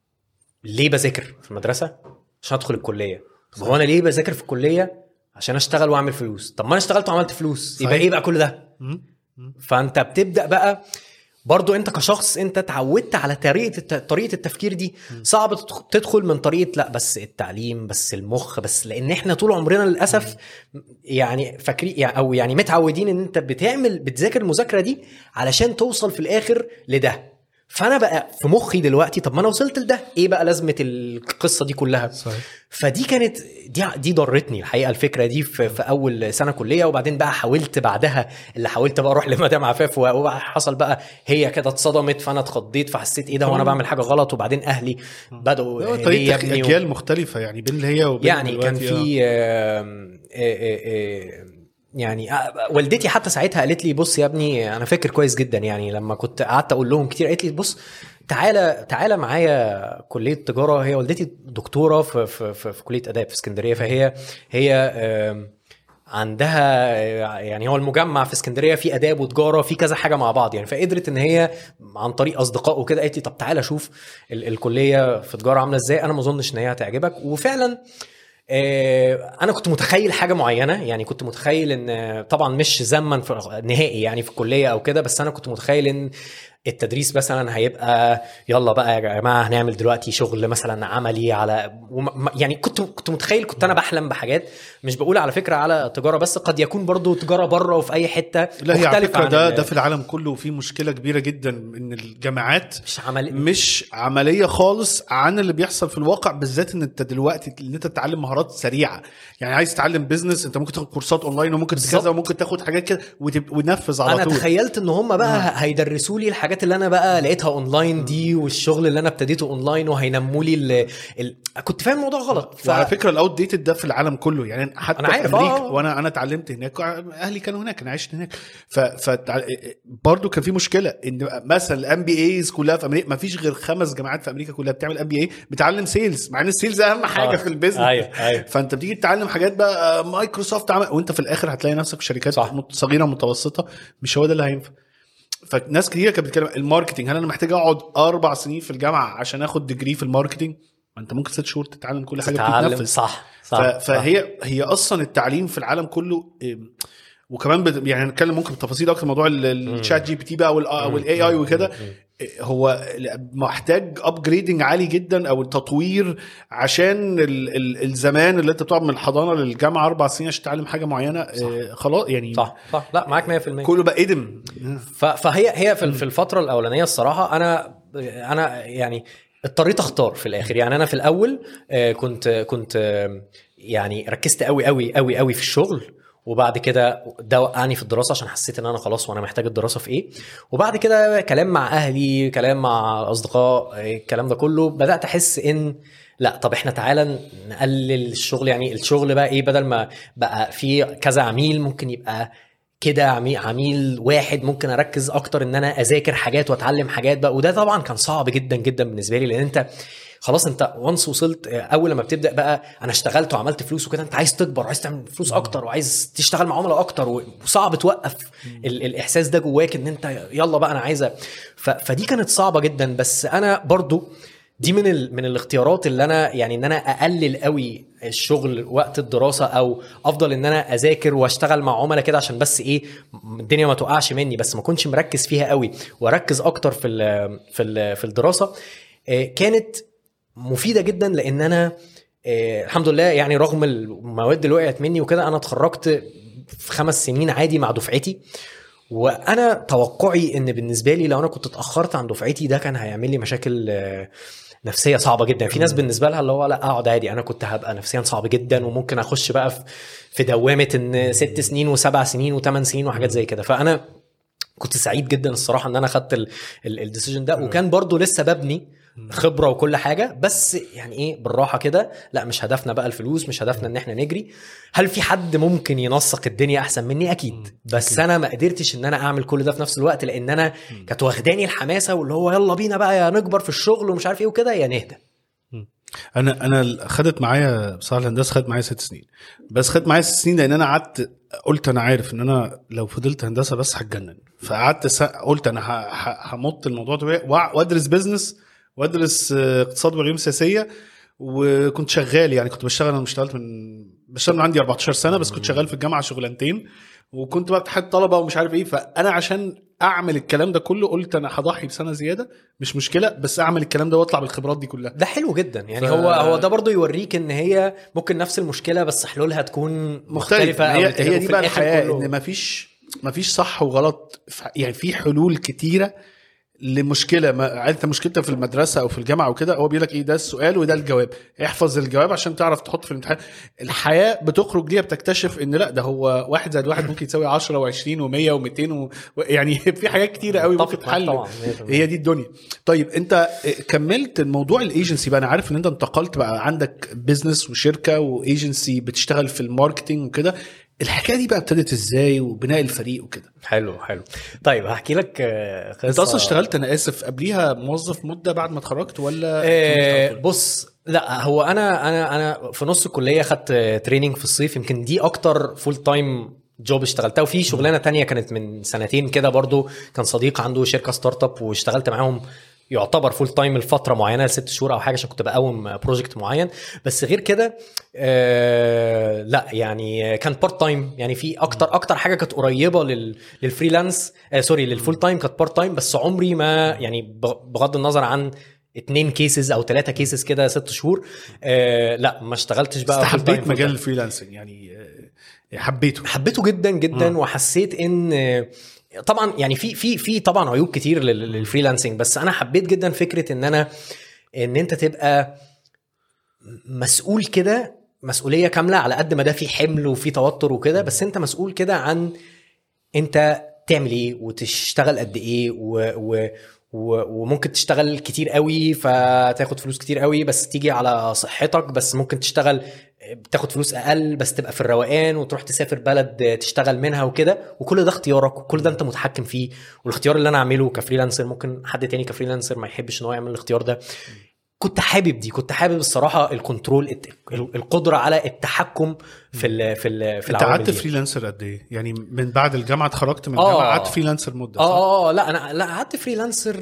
ليه بذاكر في المدرسه عشان ادخل الكليه، طب هو انا ليه بذاكر في الكليه عشان اشتغل واعمل فلوس، طب ما انا اشتغلت وعملت فلوس يبقى ايه بقى كل ده؟ فانت بتبدا بقى برضو انت كشخص انت اتعودت على طريقه طريقه التفكير دي، صعب تدخل من طريقه لا بس التعليم بس المخ بس، لان احنا طول عمرنا للاسف يعني فاكرين او يعني متعودين ان انت بتعمل بتذاكر المذاكره دي علشان توصل في الاخر لده. فانا بقى في مخي دلوقتي طب ما انا وصلت لده، ايه بقى لازمه القصه دي كلها؟ صحيح. فدي كانت دي دي ضرتني الحقيقه الفكره دي في, في اول سنه كليه. وبعدين بقى حاولت بعدها اللي حاولت بقى اروح لمدام عفاف، وحصل بقى هي كده اتصدمت فانا اتخضيت فحسيت ايه ده وانا بعمل حاجه غلط. وبعدين اهلي بداوا طريقه اجيال مختلفه يعني بين اللي هي وبين يعني كان في آه آه آه يعني والدتي حتى ساعتها قالت لي بص يا ابني، انا فاكر كويس جدا يعني لما كنت قعدت اقول لهم كتير، قالت لي بص تعالى تعالى معايا كليه تجاره. هي والدتي دكتوره في في في, في كليه اداب في اسكندريه، فهي هي عندها يعني هو المجمع في اسكندريه في اداب وتجاره في كذا حاجه مع بعض يعني، فقدرت ان هي عن طريق اصدقاء وكده قالت لي طب تعالى شوف الكليه في تجاره عامله ازاي، انا ما اظنش ان هي هتعجبك. وفعلا انا كنت متخيل حاجه معينه يعني، كنت متخيل ان طبعا مش زمن في نهائي يعني في الكليه او كده، بس انا كنت متخيل ان التدريس مثلا هيبقى يلا بقى يا جماعه هنعمل دلوقتي شغل مثلا عملي على وم... يعني كنت كنت متخيل كنت انا بحلم بحاجات. مش بقول على فكره على تجاره بس، قد يكون برضو تجاره بره وفي اي حته مختلفه عن ده ده في العالم كله. وفي مشكله كبيره جدا ان الجامعات مش عملي مش عمليه خالص عن اللي بيحصل في الواقع، بالذات ان انت دلوقتي ان انت تتعلم مهارات سريعه. يعني عايز تتعلم بيزنس، انت ممكن تاخد كورسات اونلاين وممكن كذا وممكن تاخد حاجات كده وتنفذ على أنا طول. انا تخيلت ان هم بقى آه. هيدرسوا لي الحاجات اللي انا بقى لقيتها اونلاين دي والشغل اللي انا ابتديته اونلاين وهينموا لي ال... ال... كنت فاهم الموضوع غلط. ف... وعلى فكره الاوت ديتد ده في العالم كله، يعني حتى أنا في امريكا آه. وانا انا اتعلمت هناك، اهلي كانوا هناك، انا عشت هناك. ف, ف... برضو كان في مشكله ان مثلا الام بي ايز كلها في امريكا، ما فيش غير خمس جامعات في امريكا كلها بتعمل ام بي اي بتعلم سيلز، مع ان السيلز اهم حاجه آه. في البيزنس. أيوة. أيوة. فانت بتيجي تتعلم حاجات بقى مايكروسوفت عمل، وانت في الاخر هتلاقي نفسك في شركات صح. صغيره متوسطه، مش هو ده اللي هينفع. فناس كتير كانت بتتكلم الماركتنج، هل انا محتاج اقعد اربع سنين في الجامعه عشان اخد ديجري في الماركتنج؟ ما انت ممكن ست شهور تتعلم كل حاجه بتتنفذ. صح صح. فهي صح. هي اصلا التعليم في العالم كله، وكمان بد... يعني هنتكلم ممكن بتفاصيل اكتر موضوع الشات جي بي تي بقى والاي اي وكده، هو محتاج ابجريدنج عالي جدا او التطوير، عشان ال... ال... الزمان اللي انت بتقعد من الحضانه للجامعه اربع سنين عشان تتعلم حاجه معينه خلاص يعني صح صح. لا معاك مية في المية كله بقى ادم. ف... فهي هي في الفتره الاولانيه الصراحه انا انا يعني اضطريت اختار في الاخر. يعني انا في الاول كنت كنت يعني ركزت قوي قوي قوي قوي في الشغل، وبعد كده ده وقعني في الدراسه عشان حسيت ان انا خلاص وانا محتاج الدراسه في ايه. وبعد كده كلام مع اهلي، كلام مع اصدقاء، الكلام ده كله بدات احس ان لا طب احنا تعالى نقلل الشغل. يعني الشغل بقى ايه، بدل ما بقى في كذا عميل ممكن يبقى كده عميل واحد، ممكن اركز اكتر ان انا اذاكر حاجات واتعلم حاجات بقى. وده طبعا كان صعب جدا جدا بالنسبه لي، لان انت خلاص انت وانس وصلت اول لما بتبدا بقى انا اشتغلت وعملت فلوس وكده، انت عايز تكبر، عايز تعمل فلوس اكتر، وعايز تشتغل مع عملاء اكتر، وصعب توقف ال- الاحساس ده جواك ان انت يلا بقى انا عايزه. فدي كانت صعبه جدا. بس انا برضو دي من ال... من الاختيارات اللي انا يعني ان انا اقلل قوي الشغل وقت الدراسه، او افضل ان انا اذاكر واشتغل مع عملاء كده عشان بس ايه الدنيا ما توقعش مني، بس ما كنتش مركز فيها قوي واركز اكتر في ال... في ال... في الدراسه. كانت مفيده جدا، لان انا الحمد لله يعني رغم المواد اللي وقعت مني وكده انا اتخرجت في خمس سنين عادي مع دفعتي. وانا توقعي ان بالنسبه لي لو انا كنت اتاخرت عن دفعتي ده كان هيعمل لي مشاكل نفسيه صعبه جدا. في ناس بالنسبه لها اللي هو لا اقعد عادي، انا كنت هبقى نفسيا صعب جدا وممكن اخش بقى في دوامه ان ست سنين وسبع سنين وثمان سنين وحاجات زي كده. فانا كنت سعيد جدا الصراحه ان انا خدت الديسيجن ده، وكان برضو لسه ببني خبره وكل حاجه، بس يعني ايه بالراحه كده. لا مش هدفنا بقى الفلوس، مش هدفنا ان احنا نجري. هل في حد ممكن ينسق الدنيا احسن مني؟ اكيد، بس انا ما قدرتش ان انا اعمل كل ده في نفس الوقت، لان انا كانت واخداني الحماسه واللي هو يلا بينا بقى يا نكبر في الشغل ومش عارف ايه وكده يا نهدى. انا انا خدت معايا بصراحه الهندسه خدت معايا ست سنين، بس خدت معايا ست سنين لان انا قعدت قلت انا عارف ان انا لو فضلت هندسه بس هتجنن. فقعدت س... قلت انا همط الموضوع ده وادرس بيزنس وادرس اقتصاد وعلوم سياسيه. وكنت شغال، يعني كنت بشتغل، انا اشتغلت من بشتغل من عندي أربعتاشر سنه، بس كنت شغال في الجامعه شغلانتين، وكنت بقى اتحاد طلبه ومش عارف ايه. فانا عشان اعمل الكلام ده كله قلت انا هضحي بسنه زياده مش مشكله، بس اعمل الكلام ده واطلع بالخبرات دي كلها. ده حلو جدا يعني. ف... هو هو ده برضو يوريك ان هي ممكن نفس المشكله بس حلولها تكون مختلفه. هي, هي دي بقى الحياه، ان مفيش مفيش صح وغلط، يعني في حلول كتيره لمشكله. ما انت مشكلتك في المدرسه او في الجامعه وكده، هو بيقول لك ايه ده السؤال وده الجواب، احفظ الجواب عشان تعرف تحط في الامتحان. الحياه بتخرج ليها بتكتشف ان لا ده هو واحد زائد واحد ممكن يساوي عشرة وعشرين ومية ومتين و... يعني في حاجات كتيره قوي ممكن تحل. هي دي الدنيا. طيب انت كملت الموضوع الايجنسي بقى، انا عارف ان انت انتقلت بقى عندك بيزنس وشركه وايجنسي بتشتغل في الماركتينج وكده. الحكايه دي بقى ابتدت ازاي وبناء الفريق وكده؟ حلو حلو. طيب هحكي لك قصه. انت اصلا اشتغلت انا اسف قبليها موظف مده بعد ما اتخرجت ولا إيه؟ بص لا هو انا انا انا في نص الكليه خدت تريننج في الصيف، يمكن دي اكتر فول تايم جوب اشتغلتها. وفي شغلانه تانية كانت من سنتين كده برضو، كان صديق عنده شركه ستارت اب واشتغلت معاهم يعتبر فول تايم لفتره معينه ست شهور او حاجه عشان كنت بقوم بروجكت معين. بس غير كده آه لا يعني كان بارت تايم. يعني في اكتر اكتر حاجه كانت قريبه لل للفريلانس آه سوري للفول تايم كانت بارت تايم. بس عمري ما يعني بغض النظر عن اتنين كيسز او ثلاثه كيسز كده ست شهور آه لا ما اشتغلتش بقى. حبيت مجال الفريلانسنج يعني آه حبيته حبيته جدا جدا آه. وحسيت ان آه طبعا يعني في في في طبعا عيوب كتير للفريلانسنج. بس انا حبيت جدا فكره ان انا ان انت تبقى مسؤول كده مسؤوليه كامله على قد ما ده في حمل وفي توتر وكده. بس انت مسؤول كده عن انت تعمل ايه وتشتغل قد ايه و, و وممكن تشتغل كتير قوي فتاخد فلوس كتير قوي بس تيجي على صحتك. بس ممكن تشتغل بتاخد فلوس اقل بس تبقى في الروقان وتروح تسافر بلد تشتغل منها وكده. وكل ده اختيارك وكل ده انت متحكم فيه. والاختيار اللي انا اعمله كفريلانسر ممكن حد تاني كفريلانسر ما يحبش ان هو يعمل الاختيار ده. كنت حابب دي كنت حابب الصراحه الكنترول القدره على التحكم في ال في ال في العوامل. انت قعدت فريلانسر قد ايه يعني من بعد الجامعه اتخرجت من الجامعه قعدت فريلانسر مده؟ اه اه لا انا لا قعدت فريلانسر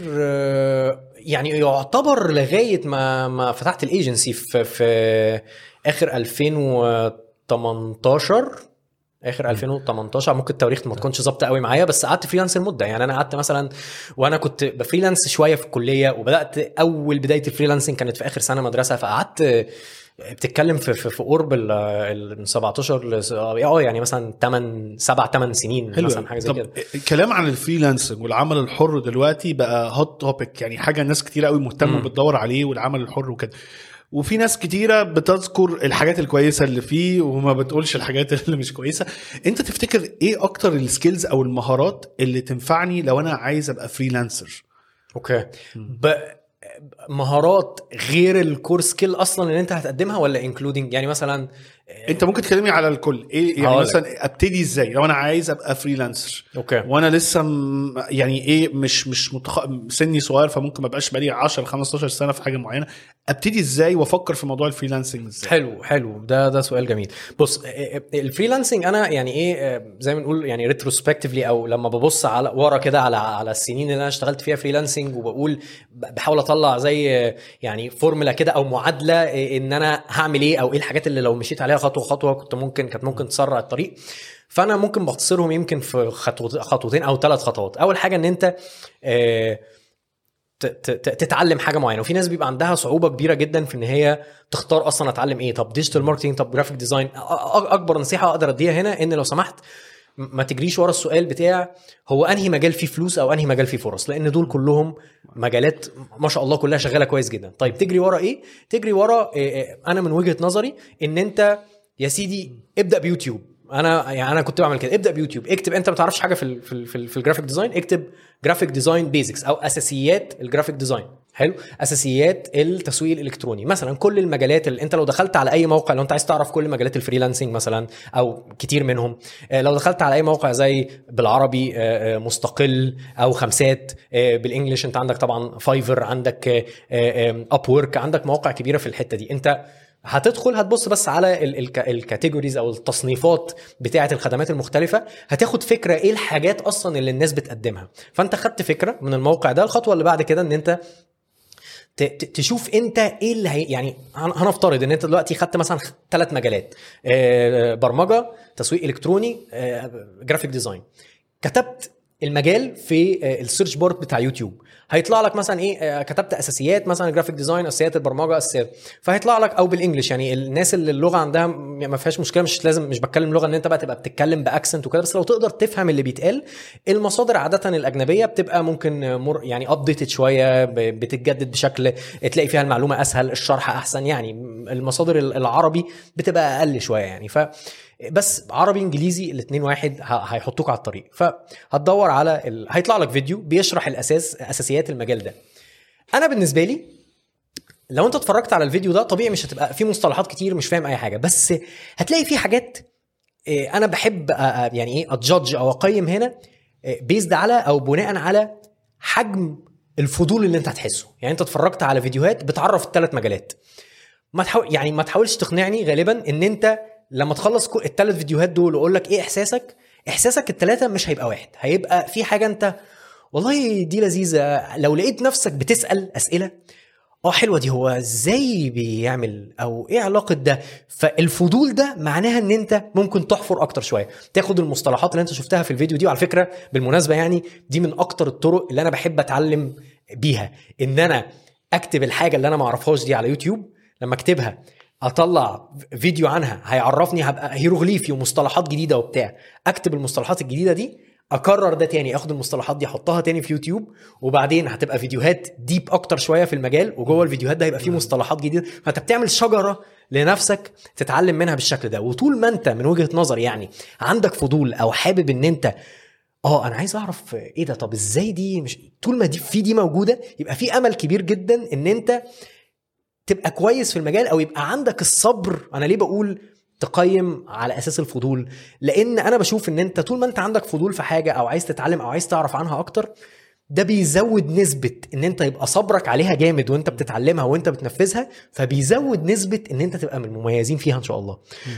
يعني يعتبر لغايه ما ما فتحت الايجنسي في في اخر ألفين وتمنتاشر اخر ألفين وتمنتاشر. ممكن التواريخ ما تكونش ظابطه قوي معايا بس قعدت فريلانسر مده. يعني انا قعدت مثلا وانا كنت بفريلانس شويه في الكليه وبدات اول بدايه الفريلانسنج كانت في اخر سنه مدرسه. فقعدت بتتكلم في في, في قرب ال سبعتاشر اه يعني مثلا تمانية سبعة تمانية سنين مثلا حاجه زي كده. الكلام عن الفريلانسنج والعمل الحر دلوقتي بقى هوت توبيك يعني حاجه الناس كتير قوي مهتمه بتدور عليه والعمل الحر وكده. وفي ناس كتيرة بتذكر الحاجات الكويسة اللي فيه وما بتقولش الحاجات اللي مش كويسة. انت تفتكر ايه اكتر السكيلز او المهارات اللي تنفعني لو انا عايز ابقى فريلانسر؟ اوكي ب... مهارات غير الكور سكيل اصلا اللي انت هتقدمها ولا انكلودينج؟ يعني مثلا انت ممكن تكلمني على الكل ايه يعني مثلا ابتدي ازاي لو انا عايز ابقى فريلانسر اوكي وانا لسه م... يعني ايه مش مش متخ... سني صغير فممكن ما بقاش بقالي عشرة خمستاشر سنه في حاجه معينه. ابتدي ازاي وافكر في موضوع الفريلانسنج ازاي؟ حلو حلو ده ده سؤال جميل. بص الفريلانسنج انا يعني ايه زي ما نقول يعني ريتروسبكتيفلي او لما ببص على ورا كده على على السنين اللي انا اشتغلت فيها فريلانسنج وبقول بحاول اطلع زي يعني فورمولا كده او معادله ان انا هعمل ايه او ايه الحاجات اللي لو مشيت عليها خطوه خطوه كنت ممكن كانت ممكن تسرع الطريق. فانا ممكن بختصرهم يمكن في خطوتين او ثلاث خطوات. اول حاجه ان انت اه تتعلم حاجه معينه. وفي ناس بيبقى عندها صعوبه كبيره جدا في ان هي تختار اصلا اتعلم ايه. طب ديجيتال ماركتنج طب جرافيك ديزاين. اكبر نصيحه اقدر اديها هنا ان لو سمحت ما تجريش ورا السؤال بتاع هو انهي مجال فيه فلوس او انهي مجال فيه فرص لان دول كلهم مجالات ما شاء الله كلها شغاله كويس جدا. طيب تجري ورا ايه؟ تجري ورا إيه؟ انا من وجهه نظري ان انت يا سيدي ابدا بيوتيوب. انا يعني انا كنت بعمل كده ابدا بيوتيوب. اكتب انت ما تعرفش حاجه في ال في ال في, ال في الجرافيك ديزاين اكتب جرافيك ديزاين بيزكس او اساسيات الجرافيك ديزاين. حلو اساسيات التسويق الالكتروني مثلا كل المجالات اللي انت لو دخلت على اي موقع لو انت عايز تعرف كل مجالات الفريلانسنج مثلا او كتير منهم لو دخلت على اي موقع زي بالعربي مستقل او خمسات بالانجليش انت عندك طبعا فايفر عندك اب وورك عندك مواقع كبيره في الحته دي. انت هتدخل هتبص بس على الكاتيجوريز او التصنيفات بتاعه الخدمات المختلفه هتاخد فكره ايه الحاجات اصلا اللي الناس بتقدمها. فانت خدت فكره من الموقع ده. الخطوه اللي بعد كده ان انت تشوف انت ايه اللي هي يعني هنفترض ان انت دلوقتي خدت مثلا ثلاث مجالات برمجه تسويق الكتروني جرافيك ديزاين. كتبت المجال في السيرش بورد بتاع يوتيوب هيطلع لك مثلا ايه كتبت اساسيات مثلا جرافيك ديزاين اساسيات البرمجه اساسيات فهيطلع لك او بالانجلش. يعني الناس اللي اللغه عندها ما فيهاش مشكله مش لازم مش بتكلم لغه ان انت بقى تبقى بتتكلم باكسنت وكده بس لو تقدر تفهم اللي بيتقال. المصادر عاده الاجنبيه بتبقى ممكن مر يعني ابديتد شويه بتتجدد بشكل تلاقي فيها المعلومه اسهل الشرح احسن. يعني المصادر العربي بتبقى اقل شويه يعني ف بس عربي انجليزي الاثنين واحد هيحطوك على الطريق. فهتدور على ال... هيطلع لك فيديو بيشرح الاساس اساسيات المجال ده. انا بالنسبه لي لو انت اتفرجت على الفيديو ده طبيعي مش هتبقى في مصطلحات كتير مش فاهم اي حاجه بس هتلاقي في حاجات انا بحب يعني ايه اتجادج او اقيم هنا بيزد على او بناء على حجم الفضول اللي انت هتحسه. يعني انت اتفرجت على فيديوهات بتعرف الثلاث مجالات ما تحاول يعني ما تحاولش تقنعني غالبا ان انت لما تخلص الثلاث فيديوهات دول واقول لك ايه احساسك احساسك الثلاثه مش هيبقى واحد. هيبقى في حاجه انت والله دي لذيذه. لو لقيت نفسك بتسال اسئله اه حلوه دي، هو ازاي بيعمل او ايه علاقه ده، فالفضول ده معناها ان انت ممكن تحفر اكتر شويه، تاخد المصطلحات اللي انت شفتها في الفيديو دي. وعلى فكره بالمناسبه يعني دي من اكتر الطرق اللي انا بحب اتعلم بيها، ان انا اكتب الحاجه اللي انا ما اعرفهاش دي على يوتيوب، لما اكتبها اطلع فيديو عنها هيعرفني، هبقى هيروغليفي ومصطلحات جديده وبتاع، اكتب المصطلحات الجديده دي، اكرر ده تاني، اخد المصطلحات دي احطها تاني في يوتيوب، وبعدين هتبقى فيديوهات ديب اكتر شويه في المجال، وجوه الفيديوهات ده هيبقى فيه مصطلحات جديده، فانت بتعمل شجره لنفسك تتعلم منها بالشكل ده. وطول ما انت من وجهه نظر يعني عندك فضول او حابب ان انت اه انا عايز اعرف ايه ده، طب ازاي دي، مش طول ما دي في دي موجوده يبقى في امل كبير جدا ان انت تبقى كويس في المجال، او يبقى عندك الصبر. انا ليه بقول تقيم على اساس الفضول؟ لان انا بشوف ان انت طول ما انت عندك فضول في حاجه او عايز تتعلم او عايز تعرف عنها اكتر، ده بيزود نسبه ان انت يبقى صبرك عليها جامد وانت بتتعلمها وانت بتنفذها، فبيزود نسبه ان انت تبقى من المميزين فيها ان شاء الله.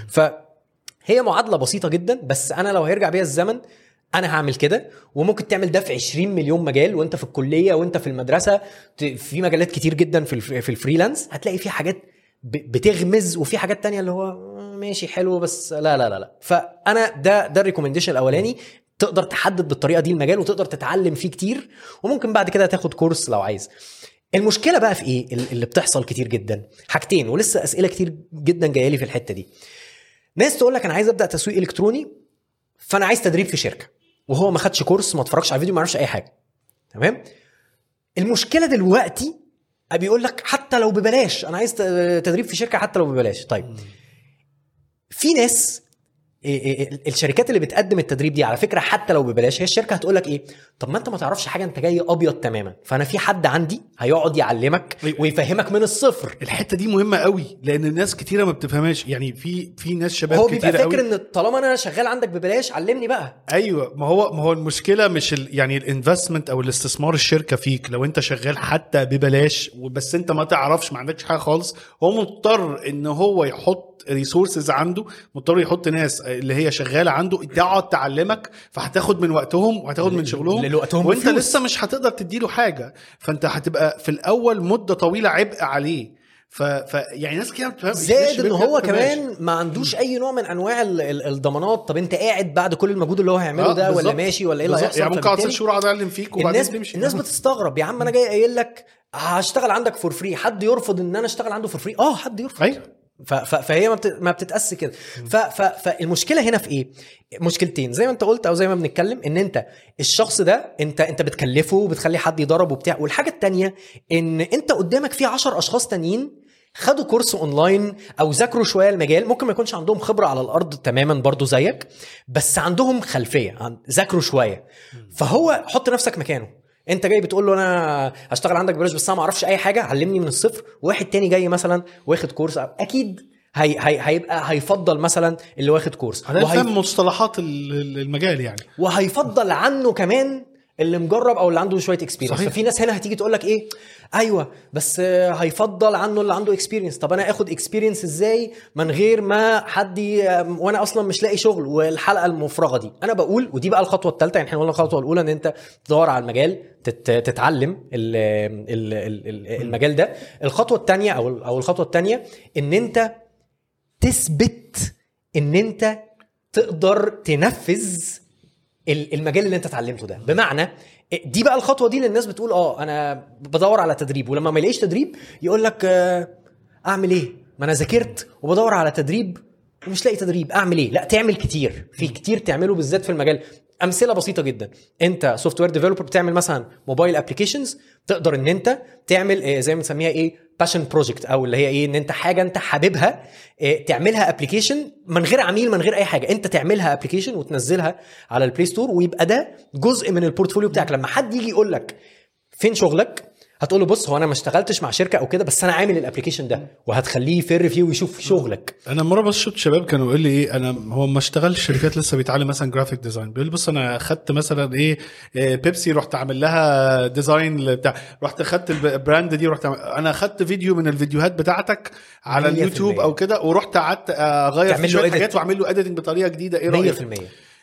فهي معادله بسيطه جدا، بس انا لو هيرجع بيها الزمن انا هعمل كده. وممكن تعمل ده في عشرين مليون مجال، وانت في الكليه وانت في المدرسه، في مجالات كتير جدا في في الفريلانس هتلاقي في حاجات بتغمز، وفي حاجات تانية اللي هو ماشي حلو بس لا لا لا لا. فانا ده ده الريكومنديشن الاولاني، تقدر تحدد بالطريقه دي المجال وتقدر تتعلم فيه كتير، وممكن بعد كده تاخد كورس لو عايز. المشكله بقى في ايه اللي بتحصل كتير جدا؟ حاجتين، ولسه اسئله كتير جدا جايه لي في الحته دي. ناس تقول لك انا عايز ابدا تسويق الكتروني، فانا عايز تدريب في شركه، وهو ما خدش كورس، ما اتفرجش على فيديو، ما عرفش اي حاجه. تمام. المشكله دلوقتي بيقول لك حتى لو ببلاش، انا عايز تدريب في شركه حتى لو ببلاش. طيب في ناس الشركات اللي بتقدم التدريب دي على فكره حتى لو ببلاش، هي الشركه هتقول لك ايه؟ طب ما انت ما تعرفش حاجه، انت جاي ابيض تماما، فانا في حد عندي هيقعد يعلمك ويفهمك من الصفر. الحته دي مهمه قوي، لان الناس كتيره ما بتفهمش. يعني في في ناس شباب هو كتير بيبقى فاكر ان طالما انا شغال عندك ببلاش علمني بقى. ايوه، ما هو ما هو المشكله مش ال يعني الانفستمنت او الاستثمار الشركه فيك. لو انت شغال حتى ببلاش وبس انت ما تعرفش، ما عندكش حاجه خالص، هو مضطر ان هو يحط ريسورسز عنده، مضطر يحط ناس اللي هي شغاله عنده تقعد تعلمك، فهتاخد من وقتهم وهتاخد من شغلهم، وانت فلوس. لسه مش هتقدر تديله حاجه، فانت هتبقى في الاول مده طويله عبء عليه. ف... ف يعني ناس كده زائد ان هو كمان ما عندوش اي نوع من انواع الضمانات. طب انت قاعد بعد كل المجهود اللي هو هيعمله آه ده ولا ماشي ولا ايه اللي هيحصل؟ يعني ممكن اقعد ست شهور اقعد اعلم فيك وبعدين الناس تمشي. الناس بتستغرب، يا عم انا جاي قايل لك هشتغل عندك فور فري، حد يرفض ان انا اشتغل عنده فور فري؟ اه حد يرفض. أيوة. فهي ما بتتقاس كده. فالمشكله هنا في ايه؟ مشكلتين زي ما انت قلت او زي ما بنتكلم، ان انت الشخص ده انت انت بتكلفه وبتخلي حد يضرب وبتاع. والحاجه التانية ان انت قدامك في عشر اشخاص تانيين خدوا كورس اونلاين او ذاكروا شويه المجال، ممكن ما يكونش عندهم خبره على الارض تماما برضو زيك، بس عندهم خلفيه، ذاكروا شويه. فهو حط نفسك مكانه، انت جاي بتقول له انا هشتغل عندك ببلاش بس انا ما اعرفش اي حاجه، علمني من الصفر. واحد تاني جاي مثلا واخد كورس، اكيد هي هي هيبقى هيفضل مثلا اللي واخد كورس، وهيفهم مصطلحات المجال يعني، وهيفضل عنه كمان اللي مجرب او اللي عنده شويه اكسبيرينس. ففي ناس هنا هتيجي تقول لك ايه، ايوه بس هيفضل عنه اللي عنده اكسبيرينس. طب انا اخد اكسبيرينس ازاي من غير ما حد وانا اصلا مش لاقي شغل؟ والحلقه المفرغه دي انا بقول، ودي بقى الخطوه الثالثه. يعني احنا قلنا الخطوه الاولى ان انت تدور على المجال، تتعلم المجال ده. الخطوه الثانيه او او الخطوه الثانيه ان انت تثبت ان انت تقدر تنفذ المجال اللي انت اتعلمته ده. بمعنى دي بقى الخطوه دي اللي الناس بتقول اه انا بدور على تدريب، ولما ما يلاقيش تدريب يقول لك آه اعمل ايه؟ ما انا ذاكرت وبدور على تدريب ومش لاقي تدريب، اعمل ايه؟ لا تعمل كتير، في كتير تعمله بالذات في المجال. امثله بسيطه جدا، انت سوفت وير ديفلوبر بتعمل مثلا موبايل ابلكيشنز، تقدر ان انت تعمل إيه زي ما بنسميها ايه باشن بروجكت، او اللي هي ايه ان انت حاجه انت حاببها إيه تعملها ابلكيشن من غير عميل من غير اي حاجه، انت تعملها ابلكيشن وتنزلها على البلاي ستور، ويبقى ده جزء من البورتفوليو بتاعك. لما حد يجي يقول لك فين شغلك هتقول له بص هو انا ما اشتغلتش مع شركه او كده، بس انا عامل الابلكيشن ده، وهتخليه في ريفيو ويشوف شغلك. انا مره بس شفت شباب كانوا يقول لي ايه، انا هو ما اشتغلش شركات لسه بيتعلم مثلا جرافيك ديزاين، بيقول بص انا خدت مثلا ايه, إيه بيبسي رحت اعمل لها ديزاين بتاع، رحت خدت البراند دي رحت عمل... انا خدت فيديو من الفيديوهات بتاعتك على اليوتيوب او كده، ورحت قعدت اغير في شويه حاجات واعمل له اديتنج بطريقه جديده. ايه رايك؟ مية في المية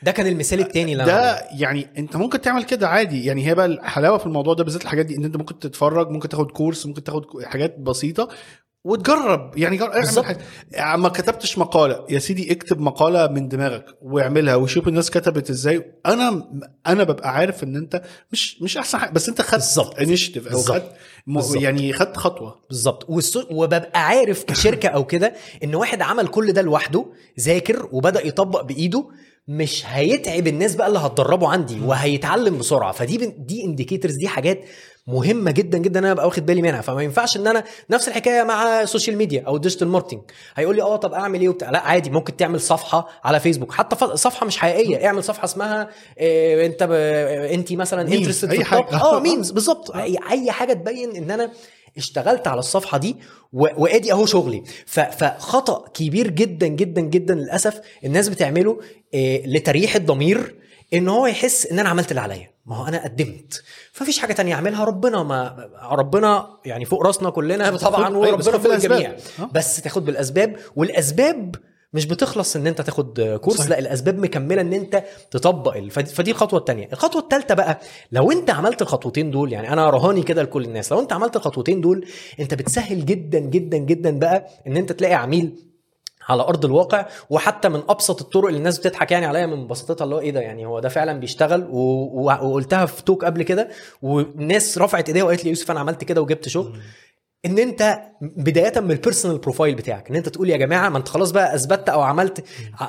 ده كان المثال التاني اللي ده يعني انت ممكن تعمل كده عادي. يعني هي بقى الحلاوه في الموضوع ده بالذات الحاجات دي، ان انت ممكن تتفرج، ممكن تاخد كورس، ممكن تاخد حاجات بسيطه وتجرب. يعني جرب اعمل حاجه. ما كتبتش مقاله يا سيدي، اكتب مقاله من دماغك واعملها وشوف الناس كتبت ازاي. انا انا ببقى عارف ان انت مش مش احسن حاجه، بس انت خدت انيشيتيف او خدت يعني خدت خطوه بالظبط. وببقى عارف كشركه او كده ان واحد عمل كل ده لوحده، ذاكر وبدا يطبق بايده، مش هيتعب الناس بقى اللي هتدربه عندي وهيتعلم بسرعه. فدي دي انديكيتورز، دي حاجات مهمه جدا جدا انا ابقى واخد بالي منها. فما ينفعش ان انا نفس الحكايه مع السوشيال ميديا او الديجيتال ماركتنج. هيقول لي اه طب اعمل ايه وبتاع. لا عادي، ممكن تعمل صفحه على فيسبوك، حتى صفحه مش حقيقيه، اعمل صفحه اسمها إيه انت ب... انت مثلا انترستد في الطبخ، اه ميمز بالظبط، اي اي حاجه تبين ان انا اشتغلت على الصفحه دي وادي اهو شغلي. فخطا كبير جدا جدا جدا للاسف الناس بتعمله إيه لتريح الضمير، ان هو يحس ان انا عملت اللي عليا، ما هو انا قدمت، ففيش حاجه تانية اعملها. ربنا ما ربنا يعني فوق راسنا كلنا طبعا، وربنا فوق الجميع، بس تاخد بالاسباب. والاسباب مش بتخلص ان انت تاخد كورس، صحيح. لا الاسباب مكمله ان انت تطبق. فدي الخطوه الثانيه. الخطوه الثالثه بقى، لو انت عملت الخطوتين دول، يعني انا رهاني كده لكل الناس، لو انت عملت الخطوتين دول انت بتسهل جدا جدا جدا بقى ان انت تلاقي عميل على ارض الواقع. وحتى من ابسط الطرق اللي الناس بتضحك يعني عليا من بساطتها، اللي هو ايه ده، يعني هو ده فعلا بيشتغل. وقلتها في توك قبل كده والناس رفعت ايديها وقالت لي يوسف انا عملت كده وجبت شغل. ان انت بدايه من البيرسونال بروفايل بتاعك، ان انت تقول يا جماعه ما انت خلاص بقى اثبتت او عملت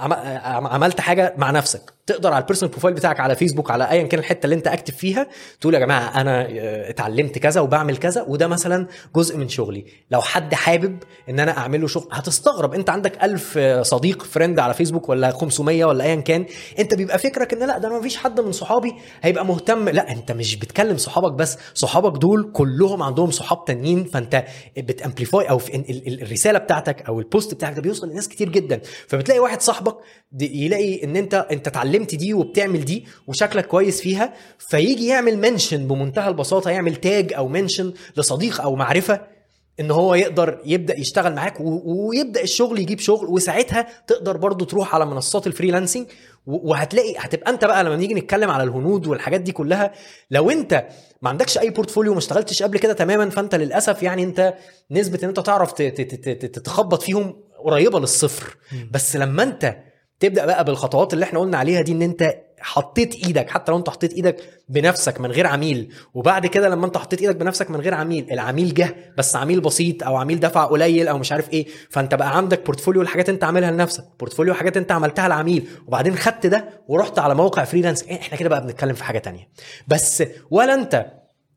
عملت حاجه مع نفسك، تقدر على البيرسونال بروفايل بتاعك على فيسبوك، على ايا كان الحته اللي انت اكتف فيها، تقول يا جماعه انا اتعلمت كذا وبعمل كذا وده مثلا جزء من شغلي. لو حد حابب ان انا اعمله شغل، هتستغرب انت عندك ألف صديق فريند على فيسبوك ولا خمسمية ولا ايا كان، انت بيبقى فكرك ان لا ده انا مفيش حد من صحابي هيبقى مهتم. لا انت مش بتكلم صحابك بس، صحابك دول كلهم عندهم صحاب تانيين، فانت بتامبليفاي او الرساله بتاعتك او البوست بتاعك ده بيوصل لناس كتير جدا. فبتلاقي واحد صاحبك يلاقي ان انت انت اتعلمت دي وبتعمل دي وشكلك كويس فيها، فيجي يعمل منشن بمنتهى البساطه، يعمل تاج او منشن لصديق او معرفه ان هو يقدر يبدا يشتغل معاك ويبدا الشغل يجيب شغل. وساعتها تقدر برضو تروح على منصات الفريلانسنج وهتلاقي هتبقى انت بقى لما نيجي نتكلم على الهنود والحاجات دي كلها، لو انت ما عندكش اي بورتفوليو وما اشتغلتش قبل كده تماما، فانت للاسف يعني انت نسبه ان انت تعرف تتخبط فيهم قريبه للصفر. بس لما انت تبدا بقى بالخطوات اللي احنا قلنا عليها دي، ان انت حطيت ايدك، حتى لو انت حطيت ايدك بنفسك من غير عميل، وبعد كده لما انت حطيت ايدك بنفسك من غير عميل، العميل جه بس عميل بسيط او عميل دفع قليل او مش عارف ايه، فانت بقى عندك بورتفوليو لحاجات انت عاملها لنفسك، بورتفوليو حاجات انت عملتها للعميل، وبعدين خدت ده ورحت على موقع فريلانس. احنا كده بقى بنتكلم في حاجه تانية. بس ولا انت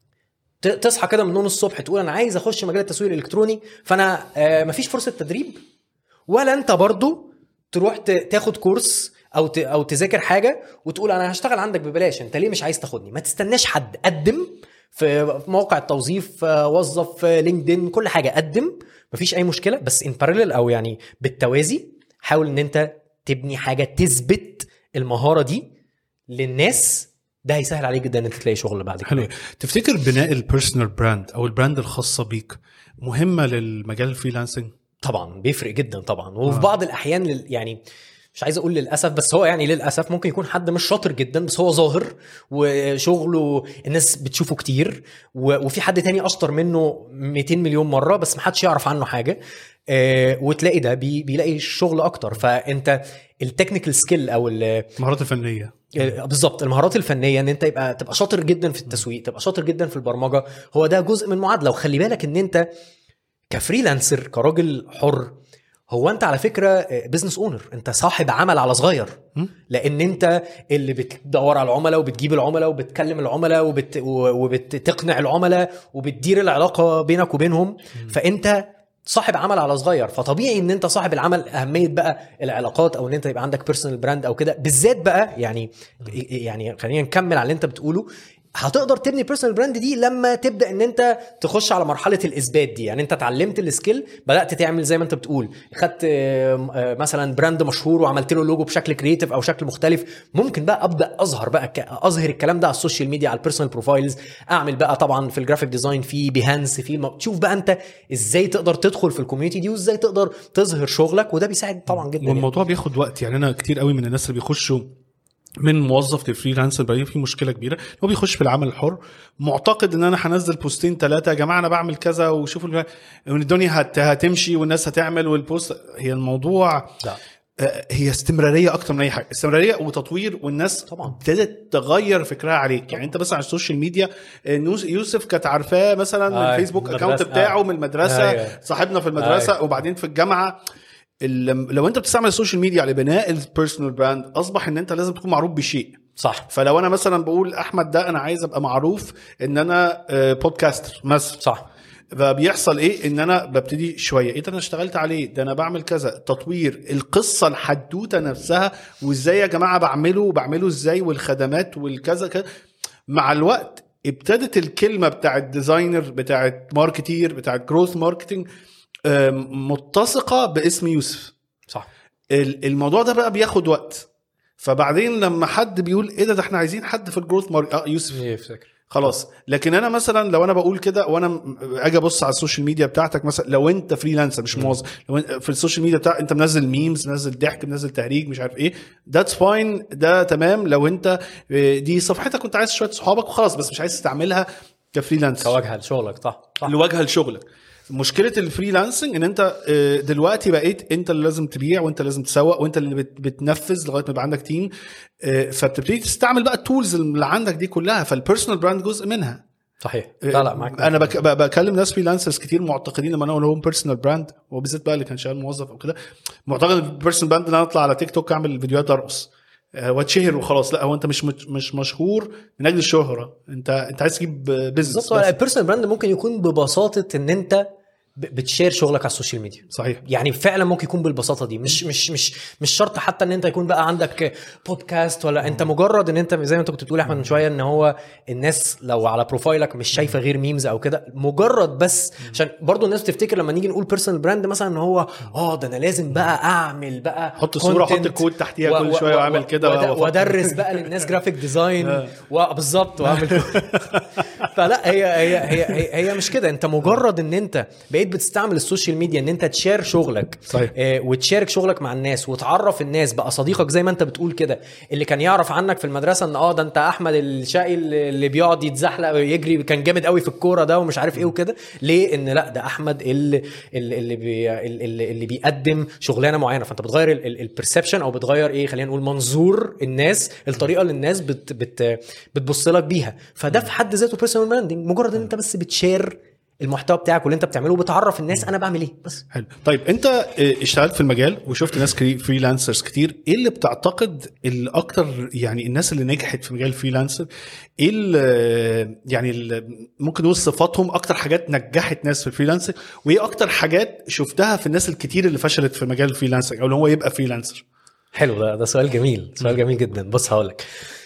تصحى كده من النوم الصبح تقول انا عايز اخش مجال التسويق الالكتروني فانا آه مفيش فرصه تدريب، ولا انت برضو تروح تاخد كورس او او تذاكر حاجه وتقول انا هشتغل عندك ببلاش، انت ليه مش عايز تاخدني؟ ما تستناش حد، قدم في موقع التوظيف، وظف لينكدين، كل حاجه قدم، مفيش اي مشكله. بس ان باراليل او يعني بالتوازي حاول ان انت تبني حاجه تثبت المهاره دي للناس، ده هيسهل عليك جدا ان انت تلاقي شغل بعد كده. حلو. تفتكر بناء البيرسونال براند او البراند الخاصه بيك مهمه للمجال الفريلانسنج؟ طبعا بيفرق جدا طبعا. وفي آه. بعض الاحيان يعني مش عايز اقول للاسف، بس هو يعني للاسف ممكن يكون حد مش شاطر جدا بس هو ظاهر وشغله الناس بتشوفه كتير، وفي حد تاني اشطر منه مئتين مليون مره بس محدش يعرف عنه حاجه، وتلاقي ده بيلاقي الشغل اكتر. فانت التكنيكال سكيل او المهارات الفنيه، بالظبط المهارات الفنيه، ان انت يبقى تبقى شاطر جدا في التسويق، تبقى شاطر جدا في البرمجه، هو ده جزء من معادله. وخلي بالك ان انت كفريلانسر كراجل حر، هو انت على فكره بيزنس اونر، انت صاحب عمل على صغير، لان انت اللي بتدور على العملاء وبتجيب العملاء وبتكلم العملاء وبت... وبتقنع العملاء وبتدير العلاقه بينك وبينهم، فانت صاحب عمل على صغير. فطبيعي ان انت صاحب العمل اهميه بقى العلاقات، او ان انت يبقى عندك بيرسونال براند او كده بالذات بقى. يعني يعني خلينا نكمل على اللي انت بتقوله. هتقدر تبني بيرسونال براند دي لما تبدا ان انت تخش على مرحله الاثبات دي. يعني انت اتعلمت السكيل، بدات تعمل زي ما انت بتقول، خدت مثلا براند مشهور وعملت له لوجو بشكل كرييتيف او شكل مختلف، ممكن بقى ابدا اظهر بقى اظهر الكلام ده على السوشيال ميديا، على البيرسونال بروفايلز، اعمل بقى طبعا في الجرافيك ديزاين في بيهانس، في تشوف بقى انت ازاي تقدر تدخل في الكوميونتي دي وازاي تقدر تظهر شغلك، وده بيساعد طبعا جدا. والموضوع يعني بياخد وقت. يعني انا كتير قوي من الناس اللي بيخشوا من موظف لفريلانسر بقى في مشكله كبيره. هو بيخش في العمل الحر معتقد ان انا هنزل بوستين ثلاثه يا جماعه انا بعمل كذا وشوفوا ان الدنيا هت... هتمشي والناس هتعمل والبوست. هي الموضوع لا. هي استمراريه اكتر من اي حاجه، استمراريه وتطوير، والناس طبعا ابتدت تغير فكرها عليك. يعني انت بس على السوشيال ميديا يوسف كانت عارفاه مثلا من الفيسبوك اكاونت بتاعه من المدرسه، صاحبنا في المدرسه، وبعدين في الجامعه. لو انت بتستعمل السوشيال ميديا على بناء البيرسونال براند اصبح ان انت لازم تكون معروف بشيء. صح. فلو انا مثلا بقول احمد ده انا عايز ابقى معروف ان انا بودكاستر مثلا، صح، فبيحصل ايه ان انا ببتدي شويه ايه ده انا اشتغلت عليه، ده انا بعمل كذا، تطوير القصه الحدوته نفسها وازاي يا جماعه بعمله وبعمله ازاي والخدمات والكذا كذا. مع الوقت ابتدت الكلمه بتاعه ديزاينر بتاعه ماركتير بتاعه جروث ماركتنج متسقه باسم يوسف. صح. الموضوع ده بقى بياخد وقت. فبعدين لما حد بيقول ايه ده ده احنا عايزين حد في الجروث ماركت اه يوسف يفتكر خلاص. لكن انا مثلا لو انا بقول كده وانا اجي ابص على السوشيال ميديا بتاعتك مثلا، لو انت فريلانسر مش موظف، لو في السوشيال ميديا بتاع انت منزل ميمز، منزل ضحك، منزل تهريج، مش عارف ايه، ذاتس فاين، ده تمام. لو انت دي صفحتك كنت عايز شويه صحابك وخلاص بس مش عايز تستعملها كفريلانسر كواجهه لشغلك. صح, صح. لواجهه لشغلك. مشكله الفريلانسنج ان انت دلوقتي بقيت انت اللي لازم تبيع وانت لازم تسوق وانت اللي بتنفذ لغايه ما يبقى عندك تيم، فبتبتدي تستعمل بقى التولز اللي عندك دي كلها. فالبيرسونال براند جزء منها. صحيح. لا لا معاك. انا بك... بكلم ناس فريلانسرز كتير معتقدين لما انا اقول لهم بيرسونال براند، وبالذات بقى اللي كان شغال موظف او كده، معتقد البيرسونال براند ان انا اطلع على تيك توك اعمل فيديوهات ارقص واتشهر وخلاص. لا، هو انت مش مش مشهور من اجل الشهره، انت انت عايز تجيب بيزنس. البيرسونال براند ممكن يكون ببساطه ان انت بتشير شغلك على السوشيال ميديا. صحيح. يعني فعلا ممكن يكون بالبساطه دي، مش مش مش مش شرط حتى ان انت يكون بقى عندك بودكاست ولا انت مجرد ان انت زي ما انت كنت بتقول احمد من شويه ان هو الناس لو على بروفايلك مش شايفه غير ميمز او كده، مجرد بس عشان برضو الناس تفتكر لما نيجي نقول بيرسونال براند مثلا ان هو اه ده انا لازم بقى اعمل بقى احط صوره احط الكود تحتيها و... كل شويه واعمل كده وادرس بقى للناس جرافيك ديزاين وبالظبط واعمل فلا هي هي هي هي مش كده. انت مجرد ان انت بقيت بتستعمل السوشيال ميديا ان انت تشير شغلك اه وتشارك شغلك مع الناس وتعرف الناس بقى صديقك زي ما انت بتقول كده، اللي كان يعرف عنك في المدرسه ان اه ده انت احمد الشقي اللي بيقعد يتزحلق ويجري كان جامد قوي في الكوره ده ومش عارف ايه وكده. ليه؟ ان لا ده احمد اللي اللي بي اللي, اللي بيقدم شغلانه معينه. فانت بتغير البرسبشن او بتغير ايه خلينا نقول منظور الناس، الطريقه اللي الناس بت بت بتبص لك بيها. فده في حد ذاته بيرسونال براندنج، مجرد ان انت بس بتشير المحتوى بتاعك واللي انت بتعمله وبتعرف الناس انا بعمل ايه بس. حلو. طيب انت اشتغلت في المجال وشفت ناس فريلانسرز كتير، ايه اللي بتعتقد الاكتر يعني الناس اللي نجحت في مجال الفريلانسر ايه اللي يعني اللي ممكن نقول صفاتهم، اكتر حاجات نجحت ناس في الفريلانسر، وايه اكتر حاجات شفتها في الناس الكتير اللي فشلت في مجال الفريلانسر او اللي هو يبقى فريلانسر؟ حلو. ده, ده سؤال جميل، سؤال جميل جدا. بص هقولك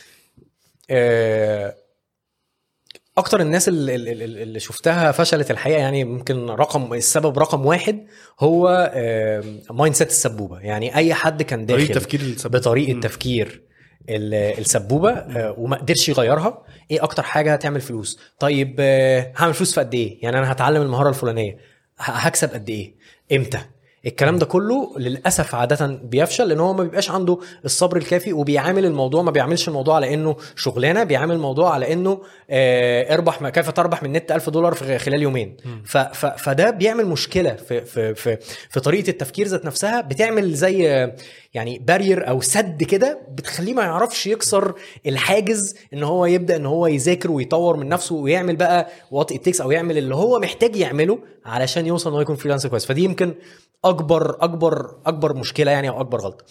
اه اكتر الناس اللي, اللي شفتها فشلت الحقيقه، يعني ممكن رقم السبب رقم واحد هو مايند سيت السبوبه. يعني اي حد كان داخل تفكير بطريقه تفكير السبوبه وما قدرش يغيرها. ايه اكتر حاجه هتعمل فلوس؟ طيب هعمل فلوس في قد ايه؟ يعني انا هتعلم المهاره الفلانيه هكسب قد ايه؟ امتى؟ الكلام ده كله للاسف عاده بيفشل لان هو ما بيبقاش عنده الصبر الكافي وبيعامل الموضوع، ما بيعملش الموضوع على انه شغلانه، بيعامل الموضوع على انه آه اربح، ما كيف تربح من النت ألف دولار في خلال يومين. ف ف فده بيعمل مشكله في في في, في طريقه التفكير ذات نفسها، بتعمل زي يعني بارير او سد كده بتخليه ما يعرفش يكسر الحاجز ان هو يبدا ان هو يذاكر ويطور من نفسه ويعمل بقى وات ات تيكس او يعمل اللي هو محتاج يعمله علشان يوصل انه يكون فريلانسر كويس. فدي يمكن اكبر اكبر اكبر مشكله يعني او اكبر غلطه.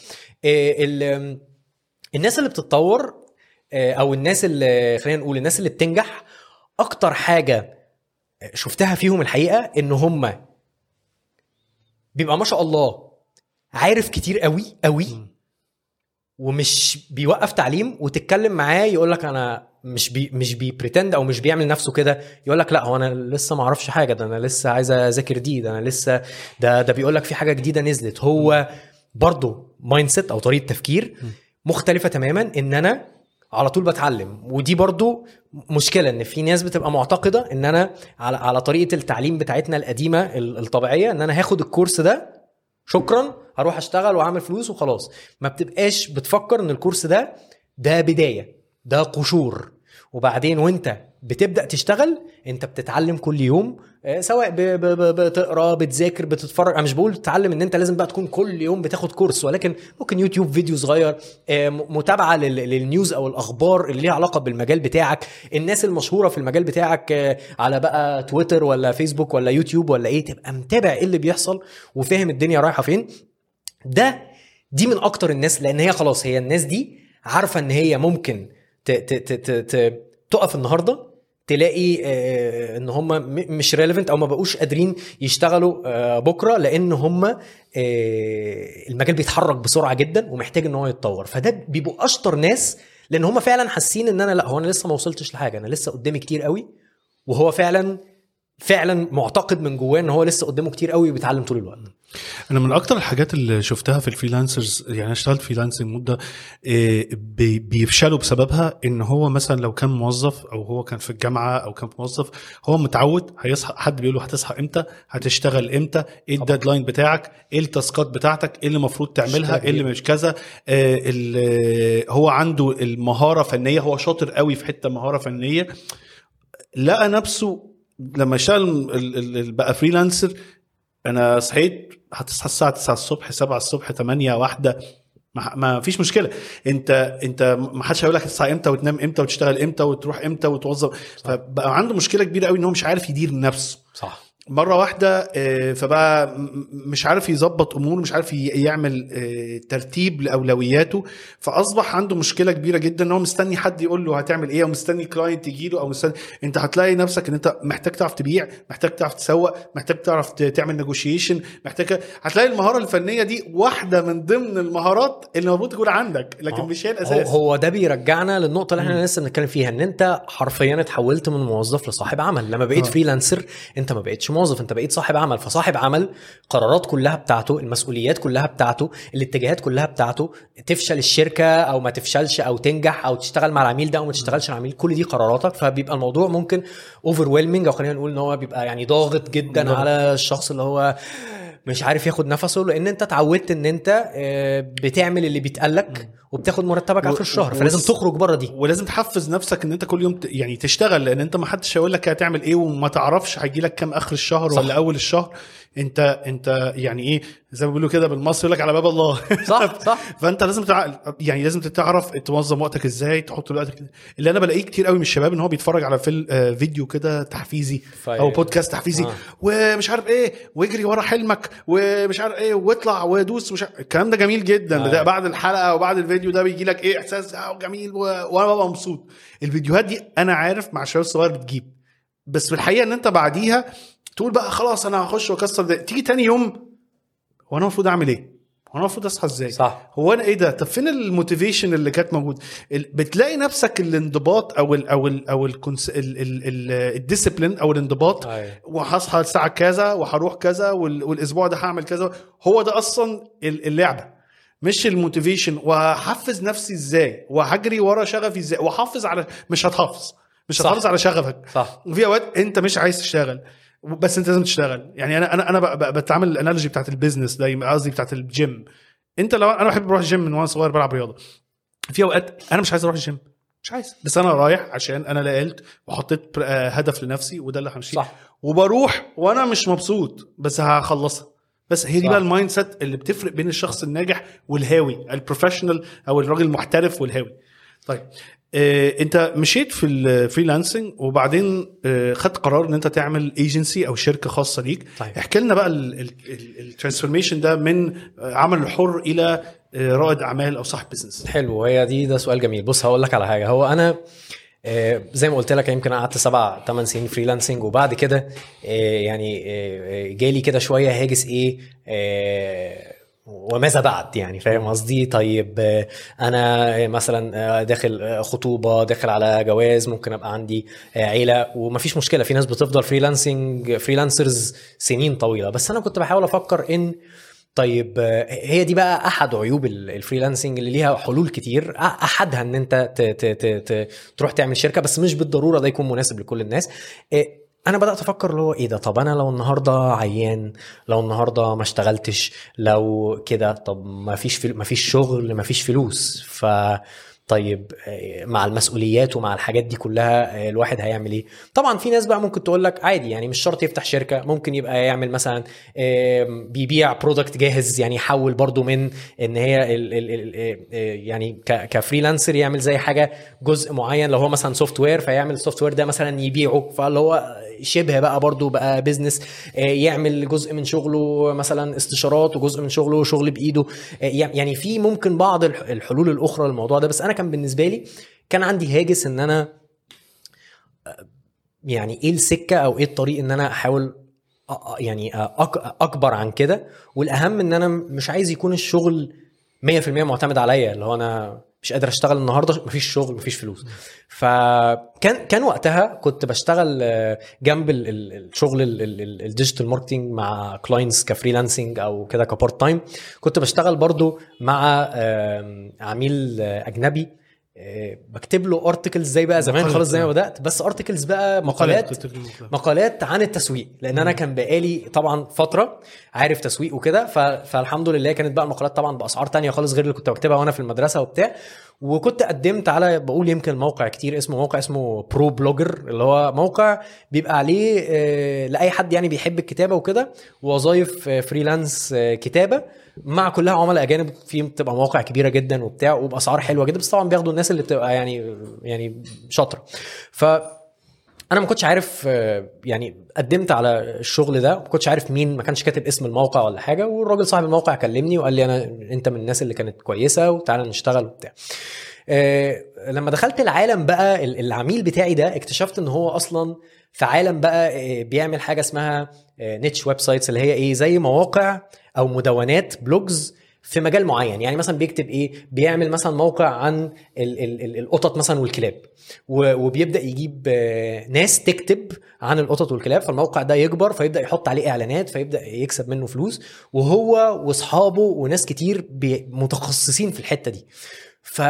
الناس اللي بتتطور او الناس اللي خلينا نقول الناس اللي بتنجح، اكتر حاجه شفتها فيهم الحقيقه ان هم بيبقى ما شاء الله عارف كتير قوي قوي ومش بيوقف تعليم، وتتكلم معاه يقولك انا مش بي مش بيبريتند او مش بيعمل نفسه كده، يقولك لا هو انا لسه ما اعرفش حاجه، ده انا لسه عايز اذاكر دي، ده انا لسه ده ده بيقولك في حاجه جديده نزلت. هو برضو مايند سيت او طريقه تفكير مختلفه تماما، ان انا على طول بتعلم. ودي برضو مشكله ان في ناس بتبقى معتقده ان انا على على طريقه التعليم بتاعتنا القديمه الطبيعيه ان انا هاخد الكورس ده شكرا هروح اشتغل واعمل فلوس وخلاص. ما بتبقاش بتفكر ان الكورس ده ده بدايه، ده قشور. وبعدين وانت بتبدا تشتغل انت بتتعلم كل يوم، سواء ب- ب- ب- بتقرا بتذاكر بتتفرج. انا مش بقول تتعلم ان انت لازم بقى تكون كل يوم بتاخد كورس، ولكن ممكن يوتيوب فيديو صغير، متابعه لل- للنيوز او الاخبار اللي ليها علاقه بالمجال بتاعك، الناس المشهوره في المجال بتاعك على بقى تويتر ولا فيسبوك ولا يوتيوب ولا ايه، تبقى متابع ايه اللي بيحصل وفاهم الدنيا رايحه فين. ده دي من اكتر الناس، لان هي خلاص هي الناس دي عارفه ان هي ممكن ت ت ت ت ت تقف النهارده تلاقي آه ان هم مش ريليفنت او ما بقوش قادرين يشتغلوا آه بكره، لان هم آه المجال بيتحرك بسرعه جدا ومحتاج ان هو يتطور. فده بيبقوا اشطر ناس، لان هم فعلا حاسين ان انا لا هو انا لسه ما وصلتش لحاجه، انا لسه قدامي كتير قوي. وهو فعلا فعلا معتقد من جواه ان هو لسه قدامه كتير قوي وبيتعلم طول الوقت. انا من اكتر الحاجات اللي شفتها في الفريلانسرز، يعني انا اشتغلت فريلانسنج مده، بيفشلوا بسببها ان هو مثلا لو كان موظف او هو كان في الجامعه او كان موظف، هو متعود هيصحى حد بيقول له هتصحى امتى، هتشتغل امتى، ايه الديدلاين بتاعك، ايه التاسكات بتاعتك، ايه اللي المفروض تعملها، ايه اللي مش كذا. هو عنده المهاره فنيه، هو شاطر قوي في حته مهاره فنيه، لقى نفسه لما اشتغل بقى فريلانسر، انا صحيت هتصحى الساعه تسعة الصبح، سبعة الصبح، ثمانية، واحدة، ما, ما فيش مشكله. انت انت ما حدش هيقول لك تصحى امتى وتنام امتى وتشتغل امتى وتروح امتى وتوظف. فبقى عنده مشكله كبيره قوي ان هو مش عارف يدير نفسه. صح. مره واحده فبقى مش عارف يظبط اموره، مش عارف يعمل ترتيب لاولوياته، فاصبح عنده مشكله كبيره جدا ان هو مستني حد يقول له هتعمل ايه، او مستني كلاينت يجي له، او مستني. انت هتلاقي نفسك ان انت محتاج تعرف تبيع، محتاج تعرف تسوق، محتاج تعرف تعمل نيجوشيشن، محتاج هتلاقي المهاره الفنيه دي واحده من ضمن المهارات اللي المفروض تكون عندك، لكن مش هي الاساس. هو ده بيرجعنا للنقطه اللي احنا لسه بنتكلم فيها، ان انت حرفيا اتحولت من موظف لصاحب عمل. لما بقيت فريلانسر انت ما بقيتش موظف، انت بقيت صاحب عمل. فصاحب عمل قرارات كلها بتاعته، المسؤوليات كلها بتاعته، الاتجاهات كلها بتاعته، تفشل الشركه او ما تفشلش، او تنجح او تشتغل مع العميل ده او ما تشتغلش مع العميل، كل دي قراراتك. فبيبقى الموضوع ممكن اوفرويلمنج، او خلينا نقول ان هو بيبقى يعني ضاغط جدا ضغط على الشخص اللي هو مش عارف ياخد نفسه، لان انت اتعودت ان انت بتعمل اللي بيتقالك وبتاخد مرتبك اخر الشهر، فلازم تخرج بره دي، ولازم تحفز نفسك ان انت كل يوم يعني تشتغل، لان انت ما حدش هيقول لك هتعمل ايه وما تعرفش هيجي لك كام اخر الشهر. صح. ولا اول الشهر. انت انت يعني ايه زي ما بيقولوا كده بالمصري، يقول لك على باب الله. صح صح. فانت لازم تع... يعني لازم تعرف تنظم وقتك ازاي، تحط وقتك. اللي انا بلاقيه كتير قوي من الشباب ان هو بيتفرج على فيلم آه فيديو كده تحفيزي او بودكاست تحفيزي، آه. ومش عارف ايه، واجري ورا حلمك ومش عارف ايه، واطلع ودوس، مش عارف. الكلام ده جميل جدا. آه. بعد الحلقه وبعد الفيديو ده بيجي لك ايه احساس اه جميل وانا ببقى مبسوط. الفيديوهات دي انا عارف مع الشباب الصغير بتجيب، بس في الحقيقه ان انت بعديها تقول بقى خلاص انا هخش واكسر ده. تيجي تاني يوم هو انا المفروض اعمل ايه؟ هو انا المفروض اصحى ازاي؟ صح. هو انا ايه ده؟ طب فين الموتيفيشن اللي كانت موجود؟ بتلاقي نفسك الانضباط او ال او ال او الديسيبلين او الانضباط، وهصحى الساعه كذا وهروح كذا والاسبوع ده هعمل كذا. هو ده اصلا اللعبه، مش الموتيفيشن. وهحفز نفسي ازاي، وهجري ورا شغفي ازاي، وحافظ على مش هتحافظ مش هتحافظ على شغفك. صح. وفي اوقات انت مش عايز تشتغل بس انت لازم تشتغل. يعني انا انا انا بتعامل الانالوجي بتاعت البيزنس دايما، قصدي بتاعت الجيم. انت لو انا بحب اروح الجيم من وانا صغير بلعب رياضه، في اوقات انا مش عايز اروح الجيم، مش عايز، بس انا رايح عشان انا لقيت وحطيت هدف لنفسي وده اللي همشي، وبروح وانا مش مبسوط بس هخلصها. بس هي دي بقى المايند سيت اللي بتفرق بين الشخص الناجح والهاوي، البروفيشنال او الراجل المحترف والهاوي. طيب آه، انت مشيت في الفريلانسنج وبعدين آه، خدت قرار ان انت تعمل ايجنسي او شركه خاصه ليك. طيب. احكي لنا بقى الترانسفورميشن ده من عمل حر الى آه، رائد اعمال او صاحب بزنس. حلو. هي دي ده سؤال جميل. بص هقول لك على حاجه. هو انا آه، زي ما قلت لك يمكن قعدت سبع ثمان سنين فريلانسنج، وبعد كده آه، يعني آه، جالي كده شويه هاجس ايه آه، وماذا بعد، يعني فاهم قصدي. طيب انا مثلا داخل خطوبه، داخل على جواز، ممكن ابقى عندي عيله، ومفيش مشكله، في ناس بتفضل فريلانسنج فريلانسرز سنين طويله. بس انا كنت بحاول افكر ان طيب هي دي بقى احد عيوب الفريلانسنج اللي ليها حلول كتير. احدها ان انت تروح تعمل شركه، بس مش بالضروره ده يكون مناسب لكل الناس. انا بدات افكر اللي هو ايه ده، طب انا لو النهارده عيان، لو النهارده ما اشتغلتش، لو كده طب ما فيش فل... ما فيش شغل، ما فيش فلوس. ف طيب مع المسؤوليات ومع الحاجات دي كلها الواحد هيعمل ايه؟ طبعا في ناس بقى ممكن تقول لك عادي، يعني مش شرط يفتح شركه، ممكن يبقى يعمل مثلا بيبيع برودكت جاهز، يعني يحول برضو من ان هي ال ال ال يعني كفريلانسر يعمل زي حاجه جزء معين، لو هو مثلا سوفت وير فيعمل السوفت وير ده مثلا يبيعه، فاللي هو شبه بقى برضو بقى بيزنس. يعمل جزء من شغله مثلا استشارات وجزء من شغله شغل بايده. يعني في ممكن بعض الحلول الاخرى للموضوع ده، بس انا كان بالنسبه لي كان عندي هاجس ان انا يعني ايه السكه او ايه الطريق ان انا احاول يعني اكبر عن كده. والاهم ان انا مش عايز يكون الشغل مية في المية معتمد عليا، اللي هو انا مش قادر اشتغل النهارده مفيش شغل مفيش فلوس. فكان كان وقتها كنت بشتغل جنب الشغل الديجيتال ماركتنج مع كلاينتس كفريلانسنج او كده كبارت تايم. كنت بشتغل برضو مع عميل اجنبي بكتب له ارتكلز زي بقى زمان خالص زي ما بدات، بس ارتكلز بقى مقالات مقالات عن التسويق، لان انا كان بقالي طبعا فتره عارف تسويق وكده. فالحمد لله كانت بقى المقالات طبعا باسعار تانية خالص غير اللي كنت بكتبها وانا في المدرسه وبتاع. وكنت قدمت على بقول يمكن موقع كتير اسمه موقع اسمه برو بلوجر، اللي هو موقع بيبقى عليه لاي حد يعني بيحب الكتابه وكده، وظايف فريلانس كتابه مع كلها عملاء اجانب، في بتبقى مواقع كبيره جدا وبتاع وباسعار حلوه جدا، بس طبعا بياخدوا الناس اللي بتبقى يعني يعني شاطره. ف انا ما كنتش عارف يعني قدمت على الشغل ده، ما كنتش عارف مين، ما كانش كاتب اسم الموقع ولا حاجه. والراجل صاحب الموقع كلمني وقال لي انا انت من الناس اللي كانت كويسه وتعالى نشتغل وبتاع. أه لما دخلت العالم بقى العميل بتاعي ده اكتشفت ان هو اصلا في عالم بقى بيعمل حاجه اسمها نيتش ويب سايتس، اللي هي ايه زي مواقع او مدونات بلوجز في مجال معين. يعني مثلا بيكتب ايه، بيعمل مثلا موقع عن القطط مثلا والكلاب، وبيبدا يجيب ناس تكتب عن القطط والكلاب، فالموقع ده يكبر فيبدا يحط عليه اعلانات فيبدا يكسب منه فلوس، وهو واصحابه وناس كتير متخصصين في الحته دي. ف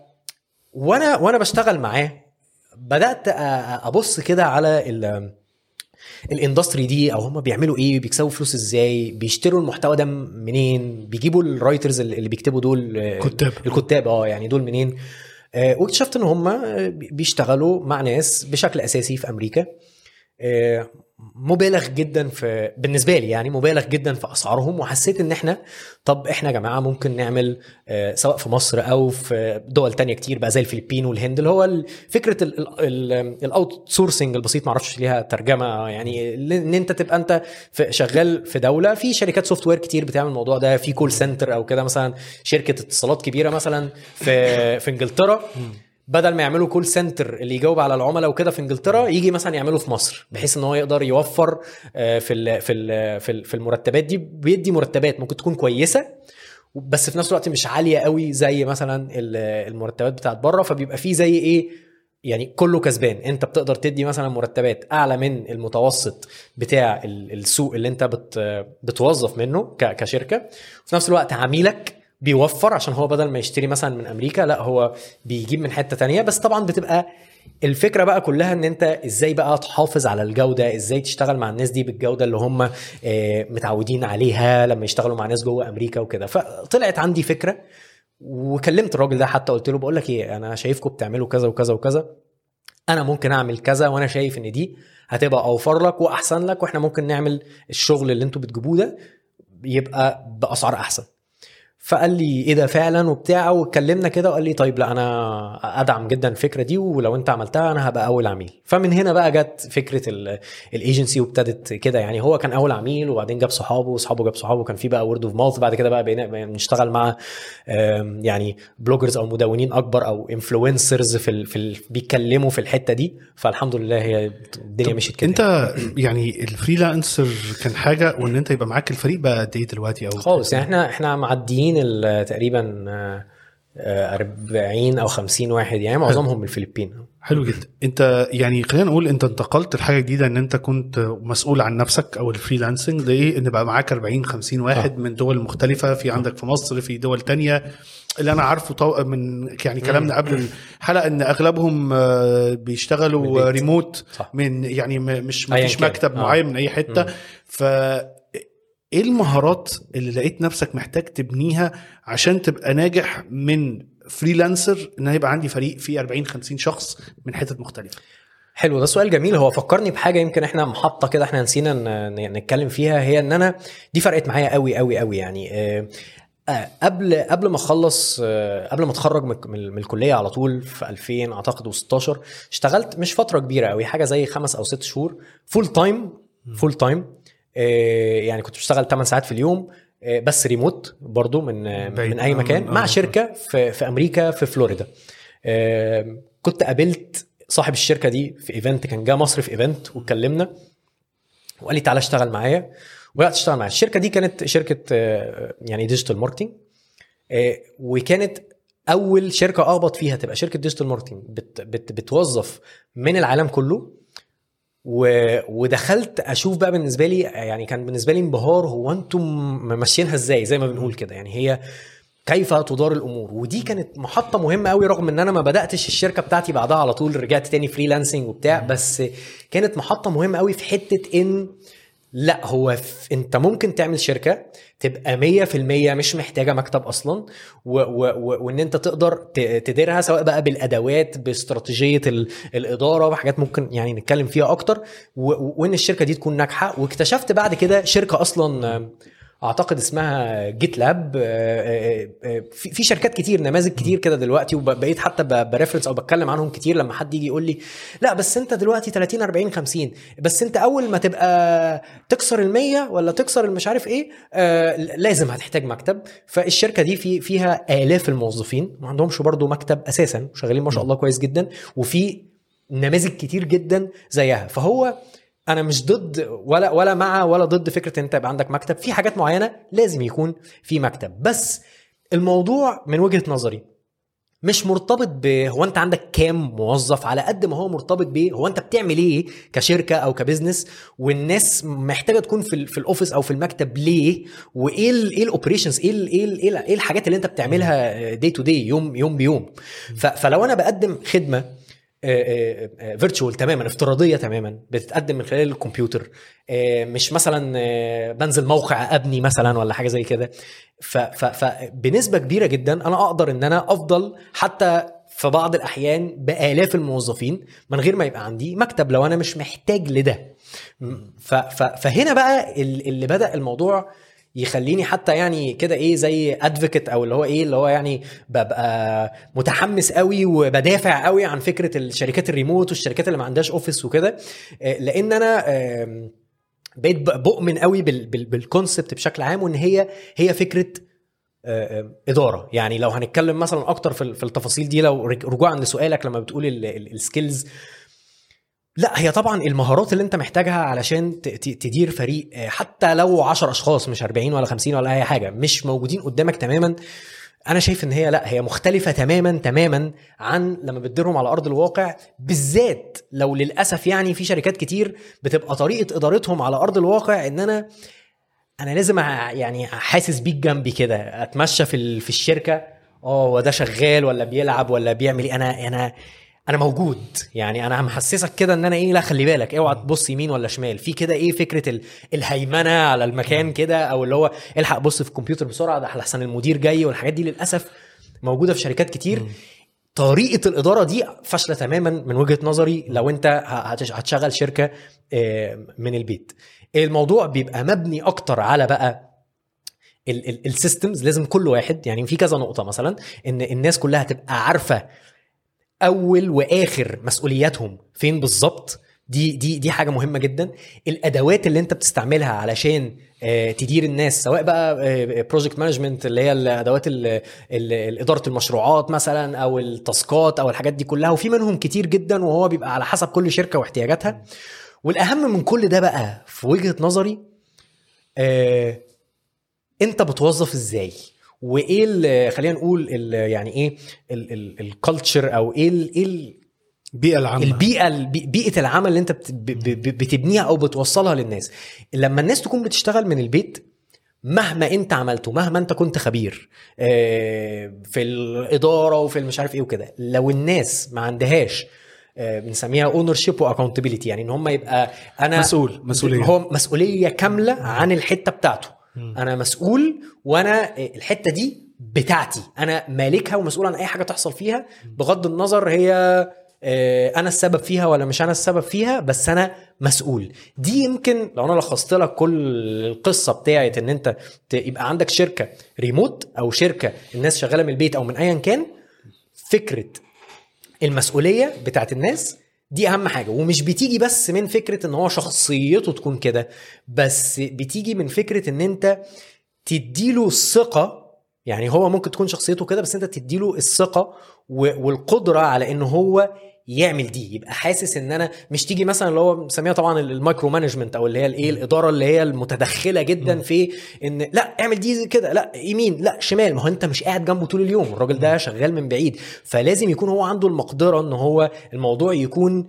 وانا وانا بشتغل معاه بدات ابص كده على ال الاندستري دي، او هم بيعملوا ايه، بيكسبوا فلوس ازاي، بيشتروا المحتوى ده منين، بيجيبوا الرايترز اللي بيكتبوا دول كتاب الكتاب اه يعني دول منين. آه واكتشفت ان هم بيشتغلوا مع ناس بشكل اساسي في امريكا، آه مبالغ جدا في بالنسبه لي يعني مبالغ جدا في اسعارهم. وحسيت ان احنا طب احنا يا جماعه ممكن نعمل آه سواء في مصر او في دول تانية كتير بقى زي الفلبين والهند، اللي هو فكره الاوت سورسنج البسيط، ما اعرفش ليها ترجمه يعني، ان انت تبقى انت في شغال في دوله في شركات سوفت وير كتير بتعمل الموضوع ده، في كول سنتر او كده، مثلا شركه اتصالات كبيره مثلا في في انجلترا، بدل ما يعملوا كول سنتر اللي يجاوب على العملاء وكده في انجلترا، يجي مثلا يعملوا في مصر، بحيث ان هو يقدر يوفر في ال في ال في المرتبات دي. بيدي مرتبات ممكن تكون كويسه بس في نفس الوقت مش عاليه قوي زي مثلا المرتبات بتاعت بره، فبيبقى فيه زي ايه يعني كله كسبان. انت بتقدر تدي مثلا مرتبات اعلى من المتوسط بتاع السوق اللي انت بتوظف منه كشركه، وفي نفس الوقت عميلك بيوفر عشان هو بدل ما يشتري مثلا من امريكا لا هو بيجيب من حتة تانية. بس طبعا بتبقى الفكرة بقى كلها ان انت ازاي بقى تحافظ على الجودة، ازاي تشتغل مع الناس دي بالجودة اللي هم متعودين عليها لما يشتغلوا مع ناس جوه امريكا وكده. فطلعت عندي فكرة وكلمت الراجل ده، حتى قلت له بقول لك ايه، انا شايفكم بتعملوا كذا وكذا وكذا، انا ممكن اعمل كذا وانا شايف ان دي هتبقى اوفر لك واحسن لك، واحنا ممكن نعمل الشغل اللي انتوا بتجيبوه ده يبقى باسعار احسن. فقال لي ايه ده فعلا وبتاع، واتكلمنا كده وقال لي طيب لا انا ادعم جدا الفكره دي، ولو انت عملتها انا هبقى اول عميل. فمن هنا بقى جت فكره الايجنسي وابتدت كده. يعني هو كان اول عميل وبعدين جاب صحابه وصحابه جاب صحابه، كان في بقى وورد اوف ماوث. بعد كده بقى بقينا نشتغل مع يعني بلوجرز او مدونين اكبر او انفلونسرز في ال في ال بيتكلموا في الحته دي. فالحمد لله هي الدنيا مشيت كده. انت يعني الفريلانسر كان حاجه، وان انت يبقى معاك الفريق بقى قد ايه دلوقتي؟ او خالص يعني احنا احنا معديين تقريبا أربعين او خمسين واحد، يعني معظمهم من الفلبين. حلو جدا. انت يعني خلينا نقول انت انتقلت لحاجه جديده، ان انت كنت مسؤول عن نفسك او الفريلانسنج ده، ايه ان بقى معاك أربعين خمسين واحد آه. من دول مختلفه، في عندك في مصر، في دول تانية. اللي انا عارفه طو... من يعني كلامنا قبل الحلقه ان اغلبهم بيشتغلوا ريموت من يعني مش مفيش مكتب آه. معين من اي حته. مم. ف ايه المهارات اللي لقيت نفسك محتاج تبنيها عشان تبقى ناجح من فريلانسر ان يبقى عندي فريق فيه أربعين خمسين شخص من حتت مختلفه؟ حلو، ده سؤال جميل. هو فكرني بحاجه يمكن احنا محطه كده احنا نسينا نتكلم فيها، هي ان انا دي فرقت معايا قوي قوي قوي يعني. آه قبل قبل ما اخلص آه قبل ما اتخرج من, من الكليه على طول في ألفين اعتقد وستاشر، اشتغلت مش فتره كبيره قوي، حاجه زي خمس او ست شهور فول تايم فول تايم آه يعني كنت بشتغل ثمان ساعات في اليوم، آه بس ريموت برضو من آه من اي مكان، مع شركه في في امريكا في فلوريدا. آه كنت قابلت صاحب الشركه دي في ايفنت، كان جاء مصر في ايفنت واتكلمنا وقال لي تعالى اشتغل معايا، وبدات اشتغل معايا. الشركه دي كانت شركه يعني ديجيتال ماركتنج، وكانت اول شركه اقبض فيها تبقى شركه ديجيتال ماركتنج بت بت بتوظف من العالم كله. ودخلت اشوف بقى بالنسبه لي يعني كان بالنسبه لي انبهار، هو انتم ماشيينها ازاي زي ما بنقول كده، يعني هي كيف تدار الامور. ودي كانت محطه مهمه قوي، رغم ان انا ما بداتش الشركه بتاعتي بعدها على طول، رجعت تاني فريلانسنج وبتاع، بس كانت محطه مهمه قوي في حته ان لا هو انت ممكن تعمل شركه تبقى مية في المية مش محتاجه مكتب اصلا، وان انت تقدر تديرها سواء بقى بالادوات باستراتيجيه الاداره وحاجات ممكن يعني نتكلم فيها اكتر، وان الشركه دي تكون ناجحه. واكتشفت بعد كده شركه اصلا اعتقد اسمها جيت لاب، في شركات كتير نماذج كتير كده دلوقتي، وبقيت حتى بريفرنس او بتكلم عنهم كتير لما حد يجي يقول لي لا بس انت دلوقتي ثلاثين أربعين خمسين، بس انت اول ما تبقى تكسر المية ولا تكسر المش عارف ايه لازم هتحتاج مكتب. فالشركه دي في فيها آلاف الموظفين، ما عندهمش برضو مكتب اساسا، شغالين ما شاء الله كويس جدا، وفي نماذج كتير جدا زيها. فهو انا مش ضد ولا ولا مع ولا ضد فكره ان انت يبقى عندك مكتب، في حاجات معينه لازم يكون في مكتب، بس الموضوع من وجهه نظري مش مرتبط ب هو انت عندك كام موظف، على قد ما هو مرتبط ب هو انت بتعمل ايه كشركه او كبزنس، والناس محتاجه تكون في في الاوفيس او في المكتب ليه، وايه ايه الاوبريشنز، ايه ايه ايه الحاجات اللي انت بتعملها دي تو دي يوم يوم بيوم. فلو انا بقدم خدمه فيرتشوال تماما، افتراضيه تماما، بتتقدم من خلال الكمبيوتر، مش مثلا بنزل موقع ابني مثلا ولا حاجه زي كده، فبنسبه كبيره جدا انا اقدر ان انا افضل حتى في بعض الاحيان بالاف الموظفين من غير ما يبقى عندي مكتب لو انا مش محتاج لده. فهنا بقى اللي بدأ الموضوع يخليني حتى يعني كده ايه زي ادفوكيت، او اللي هو ايه اللي هو يعني ببقى متحمس قوي وبدافع قوي عن فكره الشركات الريموت والشركات اللي ما عندهاش اوفيس وكده، لان انا بقيت بؤمن قوي بالكونسبت بشكل عام، وان هي هي فكره اداره. يعني لو هنتكلم مثلا اكتر في التفاصيل دي، لو رجوعا لسؤالك لما بتقول السكيلز، لا هي طبعا المهارات اللي انت محتاجها علشان تدير فريق حتى لو عشر اشخاص مش أربعين ولا خمسين ولا اي حاجه مش موجودين قدامك تماما، انا شايف ان هي لا هي مختلفه تماما تماما عن لما بتديرهم على ارض الواقع، بالذات لو للاسف يعني في شركات كتير بتبقى طريقه ادارتهم على ارض الواقع ان انا انا لازم يعني حاسس بيك جنبي كده، اتمشى في في الشركه اه وده شغال ولا بيلعب ولا بيعمل ايه، انا انا انا موجود، يعني انا محسسك كده ان انا ايه، لا خلي بالك اوعى تبص يمين ولا شمال، في كده ايه فكره الهيمنه على المكان كده، او اللي هو الحق بص في الكمبيوتر بسرعه ده احسن المدير جاي، والحاجات دي للاسف موجوده في شركات كتير. م. طريقه الاداره دي فاشله تماما من وجهه نظري لو انت هتشغل شركه من البيت. الموضوع بيبقى مبني اكتر على بقى السيستمز، لازم كل واحد يعني في كذا نقطه، مثلا ان الناس كلها تبقى عارفه اول واخر مسؤولياتهم فين بالظبط، دي دي دي حاجه مهمه جدا. الادوات اللي انت بتستعملها علشان تدير الناس، سواء بقى بروجكت مانجمنت اللي هي الادوات اداره المشروعات مثلا، او التاسكات او الحاجات دي كلها، وفي منهم كتير جدا وهو بيبقى على حسب كل شركه واحتياجاتها. والاهم من كل ده بقى في وجهه نظري انت بتوظف ازاي، وايه خلينا نقول يعني ايه الكالتشر، او ايه البيئه العامه البيئه بيئه العمل اللي انت بتبنيها او بتوصلها للناس. لما الناس تكون بتشتغل من البيت، مهما انت عملته، مهما انت كنت خبير في الاداره وفي المش عارف ايه وكده، لو الناس ما عندهاش بنسميها اونرشيب واكاونتبيليتي، يعني ان هم يبقى انا مسؤول مسؤوليه هو مسؤوليه كامله عن الحته بتاعته، انا مسؤول وانا الحته دي بتاعتي انا مالكها ومسؤول عن اي حاجه تحصل فيها بغض النظر هي انا السبب فيها ولا مش انا السبب فيها بس انا مسؤول. دي يمكن لو انا لخصت لك كل القصه بتاعت ان انت يبقى عندك شركه ريموت او شركه الناس شغاله من البيت او من ايا كان، فكره المسؤوليه بتاعت الناس دي اهم حاجه. ومش بتيجي بس من فكره ان هو شخصيته تكون كده، بس بتيجي من فكره ان انت تديله الثقه. يعني هو ممكن تكون شخصيته كده بس انت تديله الثقه والقدره على ان هو يعمل دي، يبقى حاسس ان انا مش تيجي مثلا اللي هو مسميها طبعا المايكرو مانجمنت او اللي هي الايه الاداره اللي هي المتدخله جدا في ان لا اعمل دي كده، لا يمين، لا شمال. ما هو انت مش قاعد جنبه طول اليوم، الراجل ده شغال من بعيد. فلازم يكون هو عنده المقدره ان هو الموضوع يكون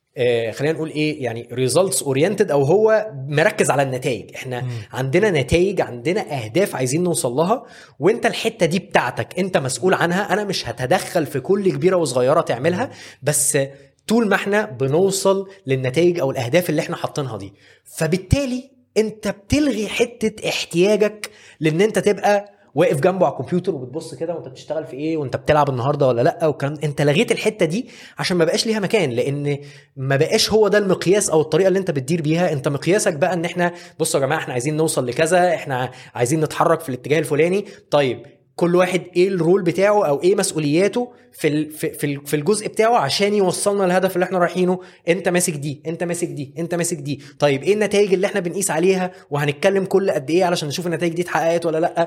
آه خلينا نقول ايه يعني results oriented، او هو مركز على النتائج. احنا م. عندنا نتائج، عندنا اهداف عايزين نوصل لها، وانت الحتة دي بتاعتك انت مسؤول عنها. انا مش هتدخل في كل كبيرة وصغيرة تعملها، بس طول ما احنا بنوصل للنتائج او الاهداف اللي احنا حاطينها دي. فبالتالي انت بتلغي حتة احتياجك لان انت تبقى واقف جنبه على الكمبيوتر وبتبص كده وانت بتشتغل في ايه وانت بتلعب النهارده ولا لا والكلام. انت لغيت الحته دي عشان ما بقاش ليها مكان، لان ما بقاش هو ده المقياس او الطريقه اللي انت بتدير بيها. انت مقياسك بقى ان احنا بصوا يا جماعه احنا عايزين نوصل لكذا، احنا عايزين نتحرك في الاتجاه الفلاني. طيب كل واحد ايه الرول بتاعه او ايه مسؤولياته في في في الجزء بتاعه عشان يوصلنا للهدف اللي احنا رايحينه. انت ماسك دي، انت ماسك دي، انت ماسك دي. طيب ايه النتائج اللي احنا بنقيس عليها وهنتكلم كل قد ايه علشان نشوف النتائج دي اتحققت ولا لا،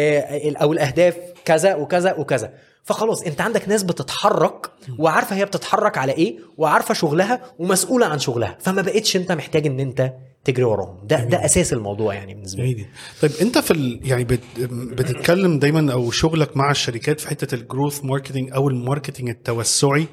اه او الاهداف كذا وكذا وكذا. فخلاص انت عندك ناس بتتحرك وعارفه هي بتتحرك على ايه وعارفه شغلها ومسؤوله عن شغلها، فما بقتش انت محتاج ان انت تجري وراهم. ده ده اساس الموضوع يعني بالنسبه لي. طيب انت في ال... يعني بت... بتتكلم دايما او شغلك مع الشركات في حته الجروث ماركتنج او الماركتنج التوسعي،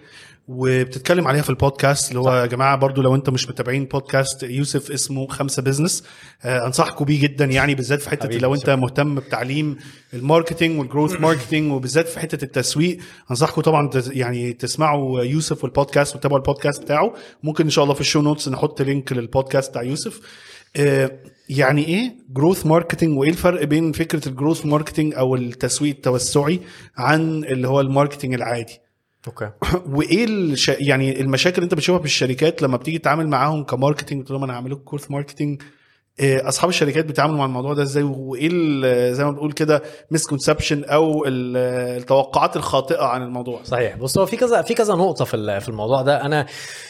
وبتتكلم عليها في البودكاست اللي هو يا جماعه برضو لو انتم مش متابعين بودكاست يوسف اسمه خمسة بزنس، آه انصحكم بيه جدا يعني، بالذات في حته لو انت مهتم بتعليم الماركتنج والجروث ماركتنج وبالذات في حته التسويق. انصحكم طبعا يعني تسمعوا يوسف والبودكاست وتتابعوا البودكاست بتاعه. ممكن ان شاء الله في الشو نوتس نحط لينك للبودكاست بتاع يوسف. آه يعني ايه جروث ماركتنج وايه الفرق بين فكره الجروث ماركتنج او التسويق التوسعي عن اللي هو الماركتنج العادي؟ اوكي. وايه الش... يعني المشاكل اللي انت بتشوفها في الشركات لما بتيجي تتعامل معاهم كماركتنج، تقول لهم انا هعمل لكم كورس ماركتنج، اصحاب الشركات بيتعاملوا مع الموضوع ده ازاي؟ وايه زي ما بنقول كده مسكونسبشن او التوقعات الخاطئه عن الموضوع؟ صحيح. بص هو في كذا في كذا نقطه في في الموضوع ده. انا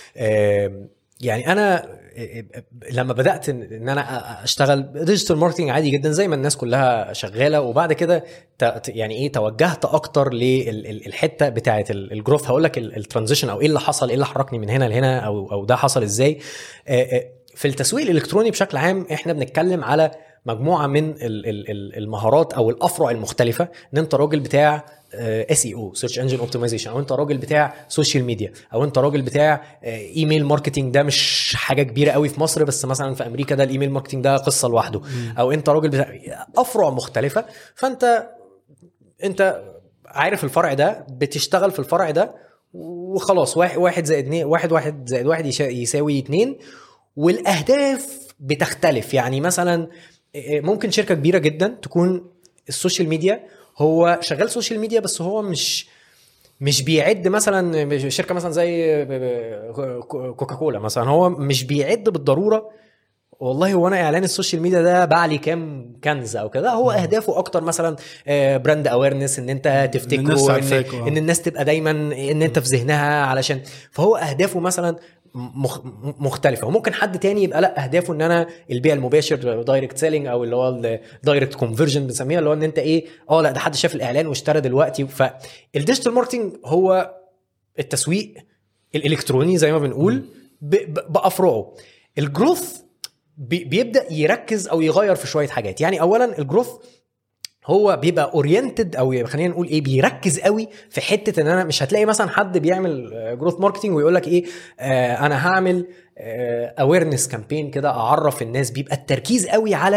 يعني انا لما بدات ان انا اشتغل ديجيتال ماركتنج عادي جدا زي ما الناس كلها شغاله، وبعد كده يعني ايه توجهت اكتر للحته بتاعه الجروث. هقول لك الترانزيشن او ايه اللي حصل، ايه اللي حركني من هنا لهنا، او او ده حصل ازاي. في التسويق الالكتروني بشكل عام احنا بنتكلم على مجموعه من المهارات او الافرع المختلفه. ان انت راجل بتاع اس اي او سيرش انجن اوبتمايزيشن، او انت راجل بتاع سوشيال ميديا، او انت راجل بتاع ايميل ماركتنج. ده مش حاجه كبيره قوي في مصر، بس مثلا في امريكا ده الايميل ماركتنج ده قصه لوحده. او انت راجل بتاع افرع مختلفه، فانت انت عارف الفرع ده، بتشتغل في الفرع ده وخلاص. واحد زائد اتنين واحد واحد زائد واحد يساوي اتنين. والاهداف بتختلف. يعني مثلا ممكن شركه كبيره جدا تكون السوشيال ميديا، هو شغال سوشيال ميديا بس هو مش مش بيعد مثلا شركه مثلا زي كوكاكولا مثلا، هو مش بيعد بالضروره والله هو انا اعلان السوشيال ميديا ده باع لي كام كنز او كده. هو اهدافه اكتر مثلا براند اويرنس، ان انت تفتكره، إن, ان الناس تبقى دايما ان انت في ذهنها علشان. فهو اهدافه مثلا مختلفه. وممكن حد تاني يبقى لا اهدافه ان انا البيع المباشر دايركت سيلينج، او اللي هو الدايركت كونفرجن بنسميها، اللي هو ان انت ايه اه لا ده حد شاف الاعلان واشترى دلوقتي. فالديجيتال ماركتنج هو التسويق الالكتروني زي ما بنقول بافرعه. الجروث بيبدا يركز او يغير في شويه حاجات. يعني اولا الجروث هو بيبقى اورينتد، او خلينا نقول ايه، بيركز قوي في حته ان انا مش هتلاقي مثلا حد بيعمل جروث ماركتنج ويقول لك ايه آه انا هعمل اويرنس كامبين كده اعرف الناس. بيبقى التركيز قوي على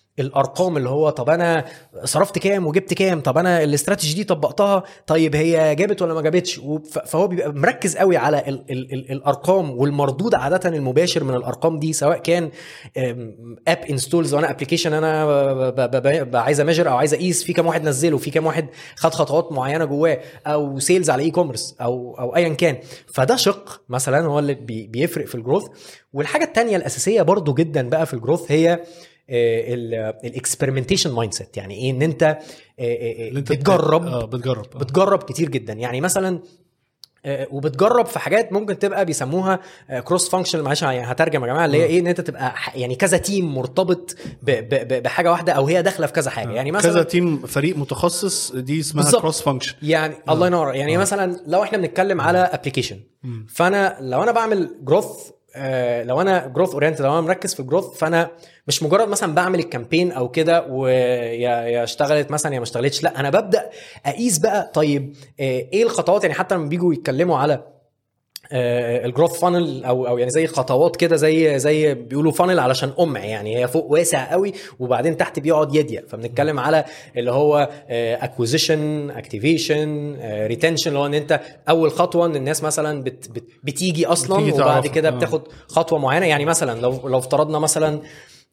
الارقام اللي هو طب انا صرفت كام وجبت كام، طب انا الاستراتيجي دي طبقتها، طيب هي جابت ولا ما جابتش. فهو بيبقى مركز قوي على ال ال ال الارقام والمردود عاده المباشر من الارقام دي، سواء كان اب انستولز وانا ابلكيشن انا عايز اميجر او عايز اقيس في كام واحد نزله، في كام واحد خد خطوات معينه جواه، او سيلز على اي كوميرس او او ايا كان. فده شق مثلا هو اللي بيفرق في الجروث. والحاجه الثانيه الاساسيه برضو جدا بقى في الجروث هي الاكسبيرمنتيشن مايند سيت. يعني ايه؟ ان انت بتجرب آه بتجرب آه. بتجرب كتير جدا. يعني مثلا وبتجرب في حاجات ممكن تبقى بيسموها كروس فانكشنال، معلش هترجم يا جماعه، اللي هي ايه؟ ان انت تبقى يعني كذا تيم مرتبط بحاجه واحده، او هي داخله في كذا حاجه. يعني مثلا كذا تيم فريق متخصص، دي اسمها كروس فانكشن. يعني آه. الله ينور. يعني آه. مثلا لو احنا بنتكلم على ابلكيشن، فانا لو انا بعمل جروث، آه لو انا جروث اورينتد، لو انا مركز في الجروث، فانا مش مجرد مثلا بعمل الكامبين او كده ويا يا اشتغلت مثلا يا ما اشتغلتش، لا انا ببدا اقيس بقى طيب آه ايه الخطوات. يعني حتى لما بيجوا يتكلموا على الجروث فانل او او يعني زي خطوات كده، زي زي بيقولوا فانل علشان قمع، يعني هي فوق واسع قوي وبعدين تحت بيقعد يضيق. فبنتكلم على اللي هو اكوزيشن، اكتيفيشن، ريتنشن، اللي هو ان انت اول خطوه ان الناس مثلا بت بت بتيجي اصلا، وبعد كده بتاخد خطوه معينه. يعني مثلا لو لو افترضنا مثلا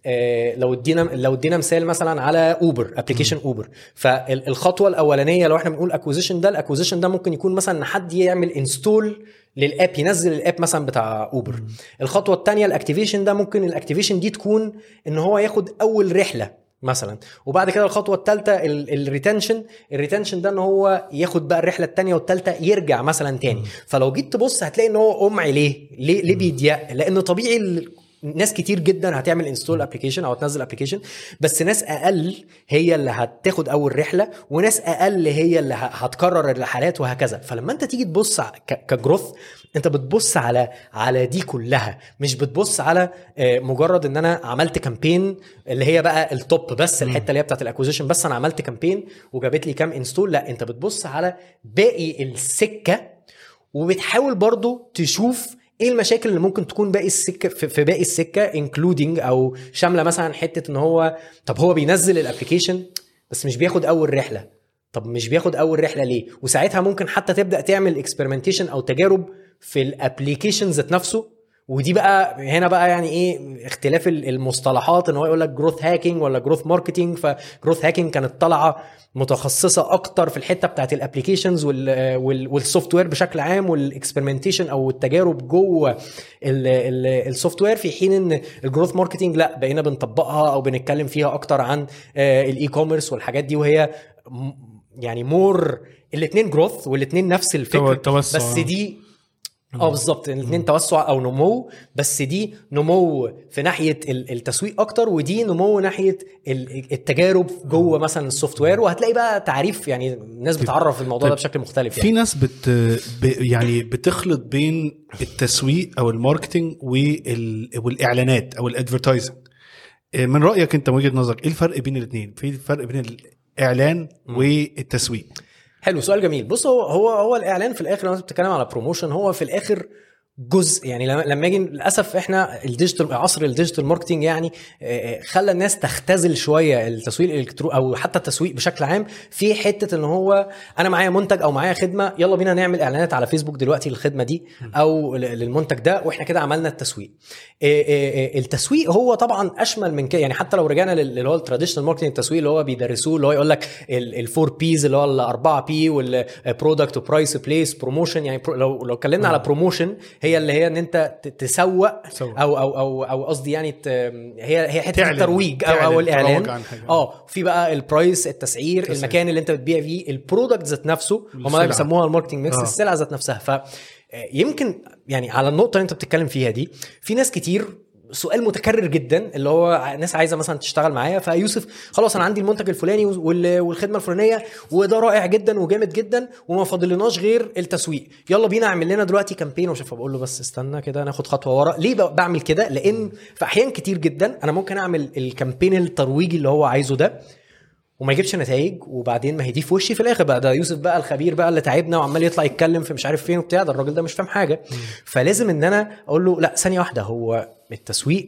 لو ادينا لو ادينا مثال مثلا على اوبر، ابلكيشن اوبر، فالخطوه الاولانيه لو احنا بنقول اكوزيشن، ده الاكوزيشن ده ممكن يكون مثلا حد يعمل انستول للاب، ينزل الاب مثلا بتاع اوبر. الخطوه الثانيه الاكتيفيشن، ده ممكن الاكتيفيشن دي تكون ان هو ياخد اول رحله مثلا. وبعد كده الخطوه الثالثه الريتنشن، الريتنشن ده ان هو ياخد بقى الرحله الثانيه والثالثه يرجع مثلا تاني. فلو جيت تبص هتلاقي ان هو قمع. ليه ليه, ليه بيضيق؟ لان طبيعي ناس كتير جدا هتعمل انستول ابلكيشن او تنزل ابلكيشن، بس ناس اقل هي اللي هتاخد اول رحله، وناس اقل هي اللي هتكرر الرحلات وهكذا. فلما انت تيجي تبص كجروث، انت بتبص على على دي كلها، مش بتبص على مجرد ان انا عملت كامبين اللي هي بقى التوب بس، الحته اللي هي بتاعت الاكوزيشن بس، انا عملت كامبين وجابت لي كام انستول. لا، انت بتبص على باقي السكه، وبتحاول برضو تشوف ايه المشاكل اللي ممكن تكون باقي السكه في باقي السكه، انكلودينج او شامله مثلا حته ان هو طب هو بينزل الابلكيشن بس مش بياخد اول رحله. طب مش بياخد اول رحله ليه؟ وساعتها ممكن حتى تبدا تعمل اكسبيرمنتيشن او تجارب في الابلكيشن ذات نفسه. ودي بقى هنا بقى يعني ايه اختلاف المصطلحات، ان هو يقول لك جروث هاكينج ولا جروث ماركتينج. فجروث هاكينج كانت طالعه متخصصه اكتر في الحته بتاعت الابلكيشنز والسوفت وير بشكل عام، والاكسبيرمنتيشن او التجارب جوه السوفت وير، في حين ان الجروث ماركتينج لا، بقينا بنطبقها او بنتكلم فيها اكتر عن الاي كوميرس والحاجات دي. وهي يعني مور الاثنين جروث والاثنين نفس الفكره، بس دي اه بالظبط الاثنين توسع او نمو، بس دي نمو في ناحيه التسويق اكتر، ودي نمو ناحيه التجارب جوه مثلا السوفت وير. وهتلاقي بقى تعريف، يعني الناس بتعرف الموضوع ده بشكل مختلف. يعني في ناس بت يعني بتخلط بين التسويق او الماركتينج والاعلانات او الادفيرتايزنج. من رايك انت، من وجهه نظرك، ايه الفرق بين الاثنين؟ في فرق بين الاعلان والتسويق؟ حلو، سؤال جميل. بص، هو هو هو الاعلان في الاخر، لما انت بتتكلم على بروموشن، هو في الاخر جزء. يعني لما اجي للاسف احنا الديجيتال، عصر الديجيتال ماركتنج يعني خلى الناس تختزل شويه التسويق الالكتروني او حتى التسويق بشكل عام في حته ان هو انا معايا منتج او معايا خدمه، يلا بينا نعمل اعلانات على فيسبوك دلوقتي للخدمه دي او للمنتج ده، واحنا كده عملنا التسويق. التسويق هو طبعا اشمل من كده. يعني حتى لو رجعنا اللي هو التراديشنال ماركتنج، التسويق اللي هو بيدرسوه اللي هو يقول لك الفور بيز، اللي هو الاربعه بي، والبرودكت وبرايس بليس بروموشن. يعني لو لو اتكلمنا على بروموشن، هي اللي هي ان انت تسوق سوق. او او او او قصدي يعني هي هي حته الترويج او او الاعلان. اه في بقى البرايس، التسعير، تسعير. المكان اللي انت بتبيع فيه، البرودكت ذات نفسه، هم بيسموها الماركتنج ميكس، آه. السلعه ذات نفسها. ف يمكن يعني على النقطه اللي انت بتتكلم فيها دي، في ناس كتير سؤال متكرر جدا، اللي هو ناس عايزه مثلا تشتغل معايا، فيوسف خلاص انا عندي المنتج الفلاني والخدمه الفلانيه وده رائع جدا وجامد جدا وما فاضلناش غير التسويق، يلا بينا اعمل لنا دلوقتي كامبين. وشوف بقول له بس استنى كده ناخد خطوه ورا. ليه بعمل كده؟ لان في احيان كتير جدا انا ممكن اعمل الكامبين الترويجي اللي هو عايزه ده وما يجيبش نتائج، وبعدين ما هي دي في وشي في الاخر بقى ده يوسف بقى الخبير بقى اللي تعبنا وعمال يطلع يتكلم في مش عارف فين وبتاع، ده الراجل ده مش فاهم حاجه. م. فلازم ان انا اقول له لا ثانيه واحده، هو التسويق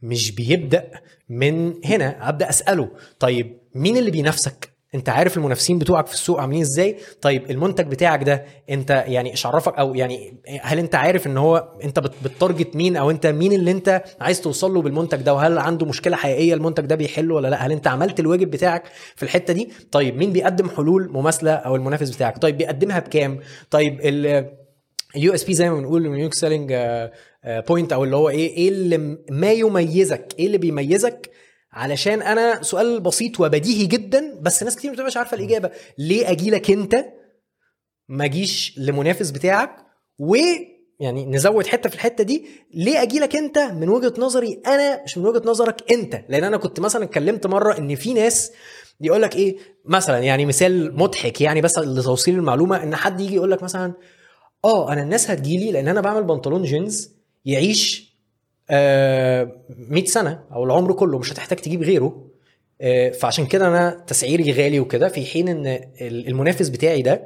مش بيبدا من هنا. ابدا اساله طيب مين اللي بينافسك؟ انت عارف المنافسين بتوعك في السوق عاملين ازاي؟ طيب المنتج بتاعك ده انت يعني ايش عرفك؟ او يعني هل انت عارف ان هو انت بتارجت مين؟ او انت مين اللي انت عايز توصل له بالمنتج ده؟ وهل عنده مشكله حقيقيه المنتج ده بيحله ولا لا؟ هل انت عملت الواجب بتاعك في الحته دي؟ طيب مين بيقدم حلول مماثله او المنافس بتاعك؟ طيب بيقدمها بكام؟ طيب اليو اس بي زي ما بنقول اليونيك سيلينج بوينت، او اللي هو ايه ايه اللي ما يميزك، ايه اللي بيميزك؟ علشان انا سؤال بسيط وبديهي جدا بس ناس كتير ما بتبقاش عارفه الاجابه. ليه اجيلك انت ما اجيش لمنافس بتاعك؟ ويعني نزود حته في الحته دي، ليه اجيلك انت من وجهه نظري انا مش من وجهه نظرك انت؟ لان انا كنت مثلا اتكلمت مره ان في ناس يقول لك ايه مثلا، يعني مثال مضحك يعني بس لتوصيل المعلومه، ان حد يجي يقول لك مثلا اه انا الناس هتجيلي لان انا بعمل بنطلون جينز يعيش مئة سنة او العمر كله، مش هتحتاج تجيب غيره، فعشان كده انا تسعيري غالي وكده. في حين ان المنافس بتاعي ده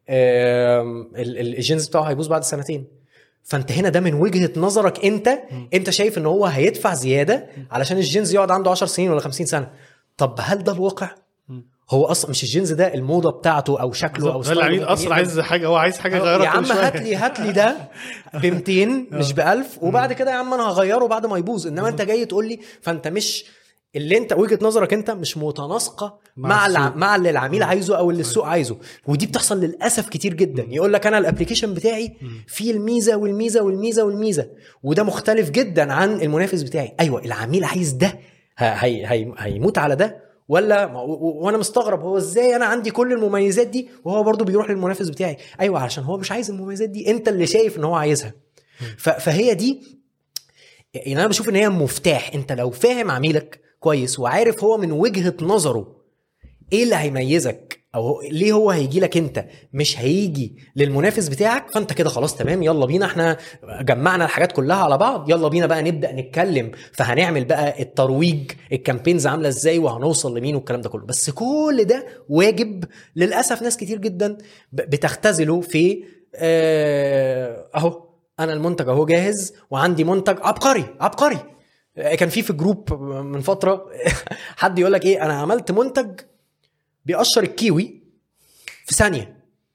الجينز بتاعه هيبوظ بعد سنتين. فانت هنا ده من وجهة نظرك انت انت شايف ان هو هيدفع زيادة علشان الجينز يقعد عنده عشر سنين ولا خمسين سنة. طب هل ده الواقع؟ هو اصلا مش الجينز ده الموضه بتاعته او شكله او ستايله. العميل اصلا عايز حاجه، هو عايز حاجه غيرها. يا عم هات لي هات لي ده ب مئتين مش ب ألف، وبعد كده يا عم انا هغيره بعد ما يبوظ. انما انت جاي تقول لي، فانت مش اللي انت وجهه نظرك انت مش متناسقه مع مع, مع اللي العميل عايزه او اللي السوق عايزه. ودي بتحصل للاسف كتير جدا. يقول لك انا الابلكيشن بتاعي فيه الميزه والميزه والميزه والميزه وده مختلف جدا عن المنافس بتاعي. ايوه العميل عايز ده، هي هي هيموت على ده ولا؟ وانا مستغرب هو ازاي انا عندي كل المميزات دي وهو برضو بيروح للمنافس بتاعي؟ ايوه عشان هو مش عايز المميزات دي، انت اللي شايف ان هو عايزها. فهي دي يعني انا بشوف ان هي مفتاح. انت لو فاهم عميلك كويس وعارف هو من وجهة نظره ايه اللي هيميزك او ليه هو هيجي لك انت مش هيجي للمنافس بتاعك، فانت كده خلاص تمام. يلا بينا، احنا جمعنا الحاجات كلها على بعض، يلا بينا بقى نبدأ نتكلم. فهنعمل بقى الترويج، الكامبينز عاملة ازاي وهنوصل لمين والكلام ده كله. بس كل ده واجب للأسف ناس كتير جدا بتختزله في اه اهو انا المنتج اهو جاهز وعندي منتج عبقري عبقري. كان في في جروب من فترة حد يقول لك ايه، انا عملت منتج بيقشر الكيوي في ثانية.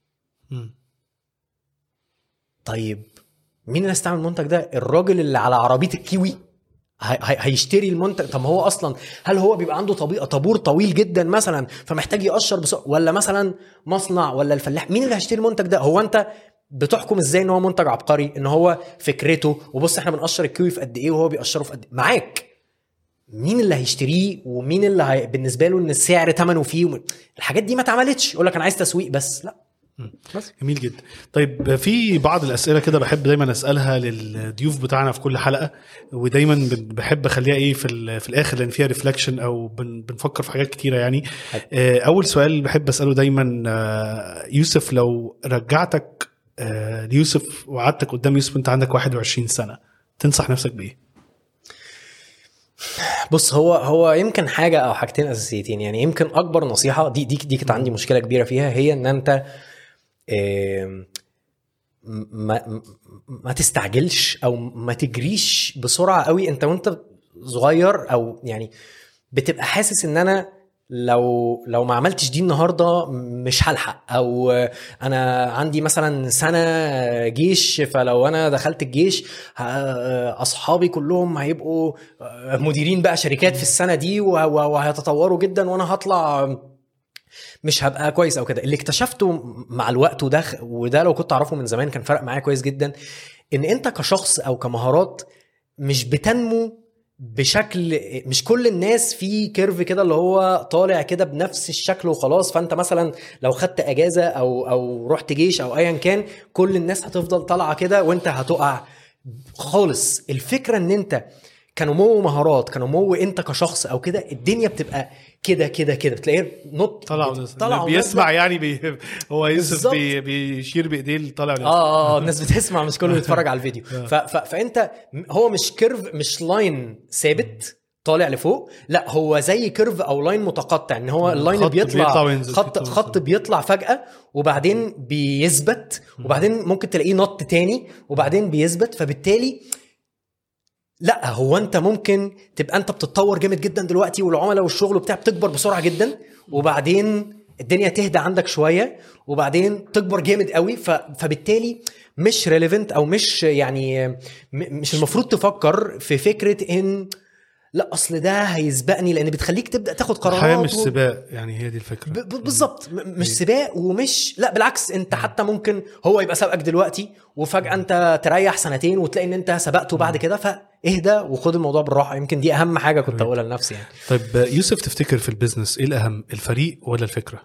طيب مين اللي هيستعمل المنتج ده؟ الراجل اللي على عربية الكيوي هيشتري المنتج. طب هو اصلا هل هو بيبقى عنده طابور طويل جدا مثلا فمحتاج يقشر بسرعة، ولا مثلا مصنع ولا الفلاح؟ مين اللي هيشتري المنتج ده؟ هو انت بتحكم ازاي ان هو منتج عبقري؟ ان هو فكرته وبص احنا بنقشر الكيوي في قد ايه وهو بيقشره في قد ايه. معاك مين اللي هيشتريه ومين اللي هي... بالنسبه له ان السعر ثمنه فيه وم... الحاجات دي ما اتعملتش. يقول لك انا عايز تسويق بس، لا. بس جميل جدا. طيب في بعض الاسئله كده بحب دايما اسالها للضيوف بتاعنا في كل حلقه، ودايما بحب اخليها ايه في في الاخر لان فيها ريفلكشن او بن... بنفكر في حاجات كتيره يعني. اول سؤال بحب اساله دايما، يوسف لو رجعتك ليوسف وقعدتك قدام يوسف انت عندك واحد وعشرين سنه، تنصح نفسك بايه؟ بص هو هو يمكن حاجه او حاجتين اساسيتين. يعني يمكن اكبر نصيحه دي دي دي كانت عندي مشكله كبيره فيها، هي ان انت ما ما تستعجلش او ما تجريش بسرعه قوي انت وانت صغير، او يعني بتبقى حاسس ان انا لو لو ما عملتش دي النهارده مش هلحق، او انا عندي مثلا سنه جيش فلو انا دخلت الجيش اصحابي كلهم هيبقوا مديرين بقى شركات في السنه دي وهيتطوروا جدا وانا هطلع مش هبقى كويس او كده. اللي اكتشفته مع الوقت وده وده لو كنت اعرفه من زمان كان فرق معايا كويس جدا، ان انت كشخص او كمهارات مش بتنمو بشكل، مش كل الناس في كيرف كده اللي هو طالع كده بنفس الشكل وخلاص. فانت مثلا لو خدت اجازه او او رحت جيش او ايا كان كل الناس هتفضل طالعه كده وانت هتقع خالص. الفكره ان انت كنمو مهارات، كنمو انت كشخص او كده، الدنيا بتبقى كده كده كده بتلاقيه نط طلع طلع بيسمع يعني بي هو يوسف بي بيشير بايديه طالع اه اه الناس بتسمع مش كله بيتفرج على الفيديو. ف ف فانت هو مش كيرف، مش لاين ثابت طالع لفوق، لا هو زي كيرف او لاين متقطع، ان هو اللاين بيطلع خط خط بيطلع فجأة وبعدين بيثبت وبعدين ممكن تلاقيه نط تاني وبعدين بيثبت. فبالتالي لا هو انت ممكن تبقى انت بتتطور جامد جدا دلوقتي والعملاء والشغل بتاع بتكبر بسرعه جدا وبعدين الدنيا تهدى عندك شويه وبعدين تكبر جامد قوي فبالتالي مش ريليفنت او مش يعني مش المفروض تفكر في فكره ان لا اصل ده هيسبقني لان بتخليك تبدا تاخد قرارات. الحياه مش و... سباق يعني هي دي الفكره بالظبط. مش سباق ومش لا بالعكس انت حتى ممكن هو يبقى سابقك دلوقتي وفجاه انت تريح سنتين وتلاقي ان انت سبقته بعد كده فاهدى وخد الموضوع بالراحه. يمكن دي اهم حاجه كنت اقولها لنفسي يعني. طيب يوسف تفتكر في البيزنس ايه الاهم الفريق ولا الفكره؟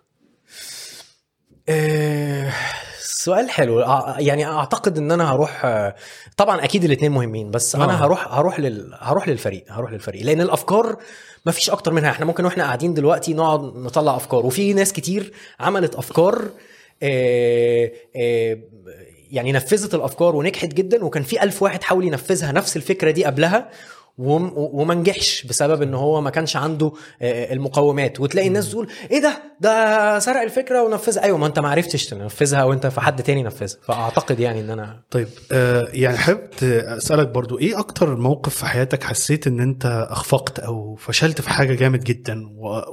أه... سؤال حلو. يعني اعتقد ان انا هروح طبعا اكيد الاثنين مهمين بس آه. انا هروح هروح لل... هروح للفريق هروح للفريق لان الافكار ما فيش اكتر منها. احنا ممكن واحنا قاعدين دلوقتي نقعد نطلع افكار وفي ناس كتير عملت افكار آه آه يعني نفذت الافكار ونجحت جدا وكان في ألف واحد حاول ينفذها نفس الفكره دي قبلها وما نجحش بسبب ان هو ما كانش عنده المقومات. وتلاقي الناس تقول ايه ده ده سرق الفكره ونفذها. ايوه ما انت ما عرفتش تنفذها وانت في حد تاني نفذها. فاعتقد يعني ان انا طيب آه يعني حابب اسالك برضو ايه اكتر موقف في حياتك حسيت ان انت اخفقت او فشلت في حاجه جامد جدا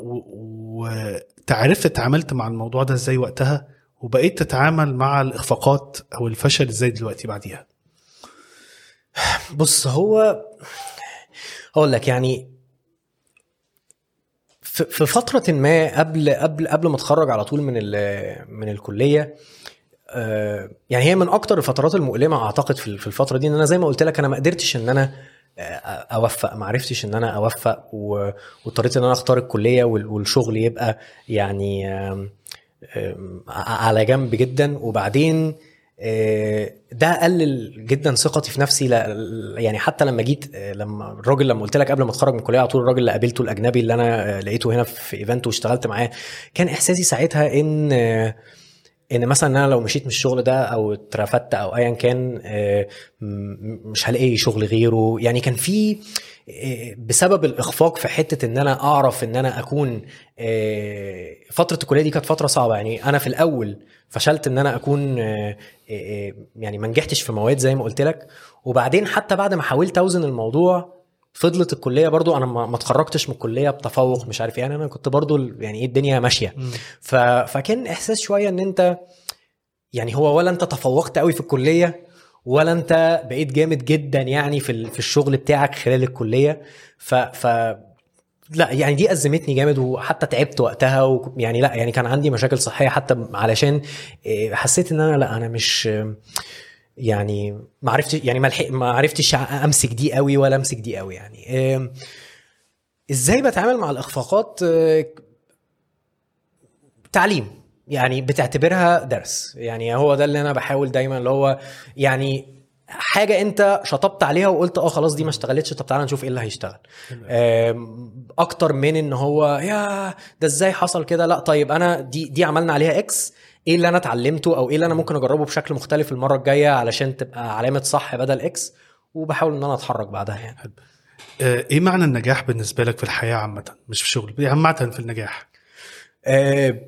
وتعرفت اتعاملت مع الموضوع ده ازاي وقتها وبقيت تتعامل مع الاخفاقات او الفشل ازاي دلوقتي بعديها؟ بص هو اقول لك يعني في فتره ما قبل قبل قبل ما اتخرج على طول من من الكليه يعني هي من اكتر الفترات المؤلمه اعتقد في الفتره دي ان انا زي ما قلت لك انا ما قدرتش ان انا اوفق ما عرفتش ان انا اوفق واضطريت ان انا اختار الكليه والشغل يبقى يعني على جنب جدا. وبعدين ده قلل جدا ثقتي في نفسي. يعني حتى لما جيت لما الراجل لما قلت لك قبل ما اتخرج من الكليه على طول الراجل اللي قابلته الاجنبي اللي انا لقيته هنا في ايفنت واشتغلت معاه كان احساسي ساعتها ان ان مثلا انا لو مشيت من الشغل ده او اترفدت او ايا كان مش هلاقي شغل غيره. يعني كان في بسبب الاخفاق في حته ان انا اعرف ان انا اكون فتره الكليه دي كانت فتره صعبه. يعني انا في الاول فشلت ان انا اكون يعني ما نجحتش في مواد زي ما قلت لك وبعدين حتى بعد ما حاولت اوزن الموضوع فضلت الكليه برضو انا ما اتخرجتش من الكليه بتفوق مش عارف يعني انا كنت برضو يعني ايه الدنيا ماشيه. فكان احساس شويه ان انت يعني هو ولا انت تفوقت قوي في الكليه ولا انت بقيت جامد جدا يعني في في الشغل بتاعك خلال الكليه. ف ف لا يعني دي أزمتني جامد وحتى تعبت وقتها ويعني لا يعني كان عندي مشاكل صحيه حتى علشان حسيت ان انا لا انا مش يعني ما عرفتش يعني ما عرفتش امسك دي قوي ولا امسك دي قوي. يعني ازاي بتعامل مع الاخفاقات؟ تعليم يعني بتعتبرها درس. يعني هو ده اللي انا بحاول دايما اللي هو يعني حاجه انت شطبت عليها وقلت اه خلاص دي ما اشتغلتش طب تعالى نشوف ايه اللي هيشتغل اكتر من ان هو يا ده ازاي حصل كده. لا طيب انا دي دي عملنا عليها اكس ايه اللي انا اتعلمته او ايه اللي انا ممكن اجربه بشكل مختلف المره الجايه علشان تبقى علامه صح بدل اكس وبحاول ان انا اتحرك بعدها. يعني ايه معنى النجاح بالنسبه لك في الحياه عامه مش في الشغل عامه في النجاح؟ أه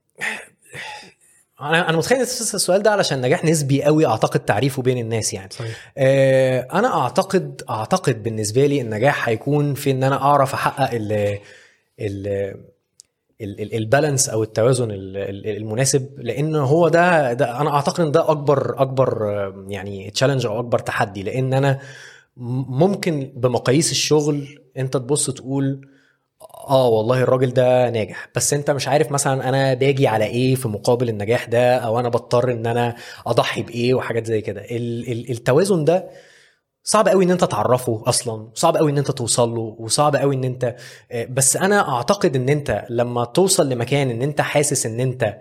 انا انا متخيل السؤال ده علشان نجاح نسبي قوي اعتقد تعريفه بين الناس يعني صحيح. أه انا اعتقد اعتقد بالنسبه لي النجاح هيكون في ان انا اعرف احقق ال ال البالانس او التوازن المناسب لان هو ده, ده انا اعتقد ان ده اكبر اكبر يعني تشالنج او اكبر تحدي. لان انا ممكن بمقاييس الشغل انت تبص تقول اه والله الراجل ده ناجح بس انت مش عارف مثلا انا باجي على ايه في مقابل النجاح ده او انا بضطر ان انا اضحي بايه وحاجات زي كده. التوازن ده صعب قوي ان انت تعرفه اصلا صعب قوي ان انت توصل له وصعب قوي ان انت بس انا اعتقد ان انت لما توصل لمكان ان انت حاسس ان انت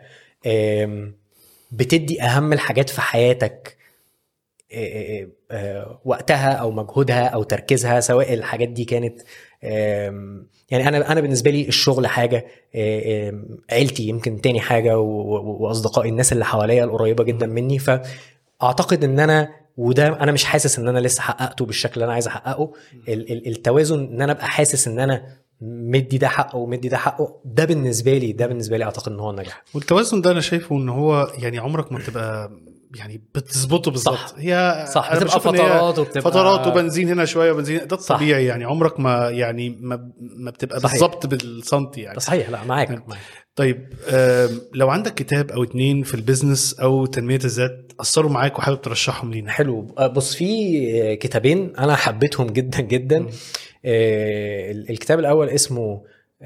بتدي اهم الحاجات في حياتك وقتها او مجهودها او تركيزها سواء الحاجات دي كانت يعني انا انا بالنسبه لي الشغل حاجه عيلتي يمكن تاني حاجه واصدقائي الناس اللي حواليا القريبه جدا مني. فاعتقد ان انا وده انا مش حاسس ان انا لسه حققته بالشكل اللي انا عايز احققه. التوازن ان انا ابقى حاسس ان انا مدي ده حقه ومدي ده حقه ده بالنسبه لي ده بالنسبه لي اعتقد ان هو النجاح. والتوازن ده انا شايفه ان هو يعني عمرك ما تبقى يعني بتظبطه بالظبط. صح. هي صح بتبقى فترات وبتبقى فترات وبنزين هنا شويه وبنزين، ده الطبيعي يعني. عمرك ما يعني ما, ما بتبقى بالظبط بالسنتي يعني. صحيح. لا معاك, معاك. طيب لو عندك كتاب او اتنين في البيزنس او تنميه الذات اثروا معاك وحابب ترشحهم لينا. حلو. بص في كتابين انا حبيتهم جدا جدا. الكتاب الاول اسمه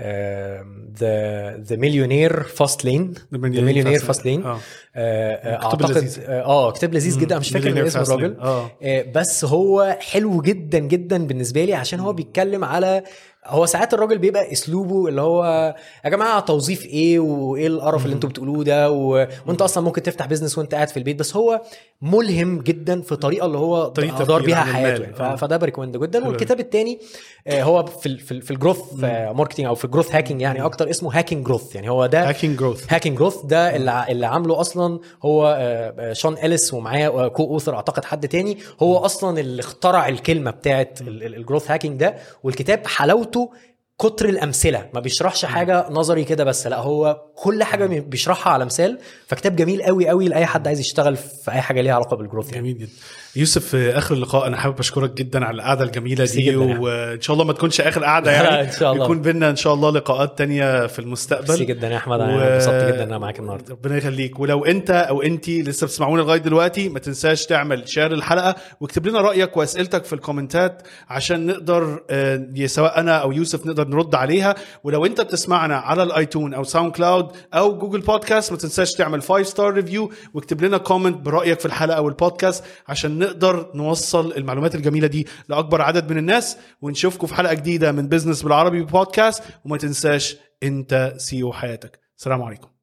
ذا ذا مليونير فاست لين ذا مليونير فاست لين اعتقد اه كتاب لذيذ جدا. مش فاكر اسم الراجل آه. بس هو حلو جدا جدا بالنسبه لي عشان هو بيتكلم على هو ساعات الراجل بيبقى اسلوبه اللي هو يا جماعه توظيف ايه وايه القرف اللي انتوا بتقولوه ده و... وانت اصلا ممكن تفتح بيزنس وانت قاعد في البيت. بس هو ملهم جدا في الطريقه اللي هو دار بيها حياته يعني. ف... فده بريكومند جدا. والكتاب الثاني هو في في, في الجروث ماركتنج او في الجروث هاكينج يعني اكتر، اسمه هاكينج جروث. يعني هو ده هاكينج جروث هاكينج جروث ده اللي, اللي عامله اصلا هو شون إليس ومعاه كو اوثر اعتقد حد تاني. هو اصلا اللي اخترع الكلمه بتاعت الجروث هاكينج ده. والكتاب حلاوته كتر الامثله، ما بيشرحش حاجه نظري كده بس، لا هو كل حاجه بيشرحها على مثال. فكتاب جميل قوي قوي لاي حد عايز يشتغل في اي حاجه ليها علاقه بالجروث يعني. جميل جدا. يوسف في اخر اللقاء انا حابب اشكرك جدا على القعده الجميله دي، وان شاء الله ما تكونش اخر قعده يعني ان شاء الله يكون بينا ان شاء الله لقاءات تانية في المستقبل. ميرسي جدا يا احمد، انا انبسطت و... جدا ان انا معاك النهارده. ربنا يخليك. ولو انت او انتي لسه بتسمعونا لغايه دلوقتي ما تنساش تعمل شير الحلقه واكتب لنا رايك واسئلتك في الكومنتات عشان نقدر سواء انا او يوسف نقدر نرد عليها. ولو انت بتسمعنا على الايتون او ساوند كلاود او جوجل بودكاست ما تنساش تعمل فايف ستار ريفيو واكتب لنا كومنت برايك في الحلقه او البودكاست عشان نقدر نوصل المعلومات الجميله دي لاكبر عدد من الناس. ونشوفكم في حلقه جديده من بيزنس بالعربي بودكاست. وما تنساش انت سي او حياتك. السلام عليكم.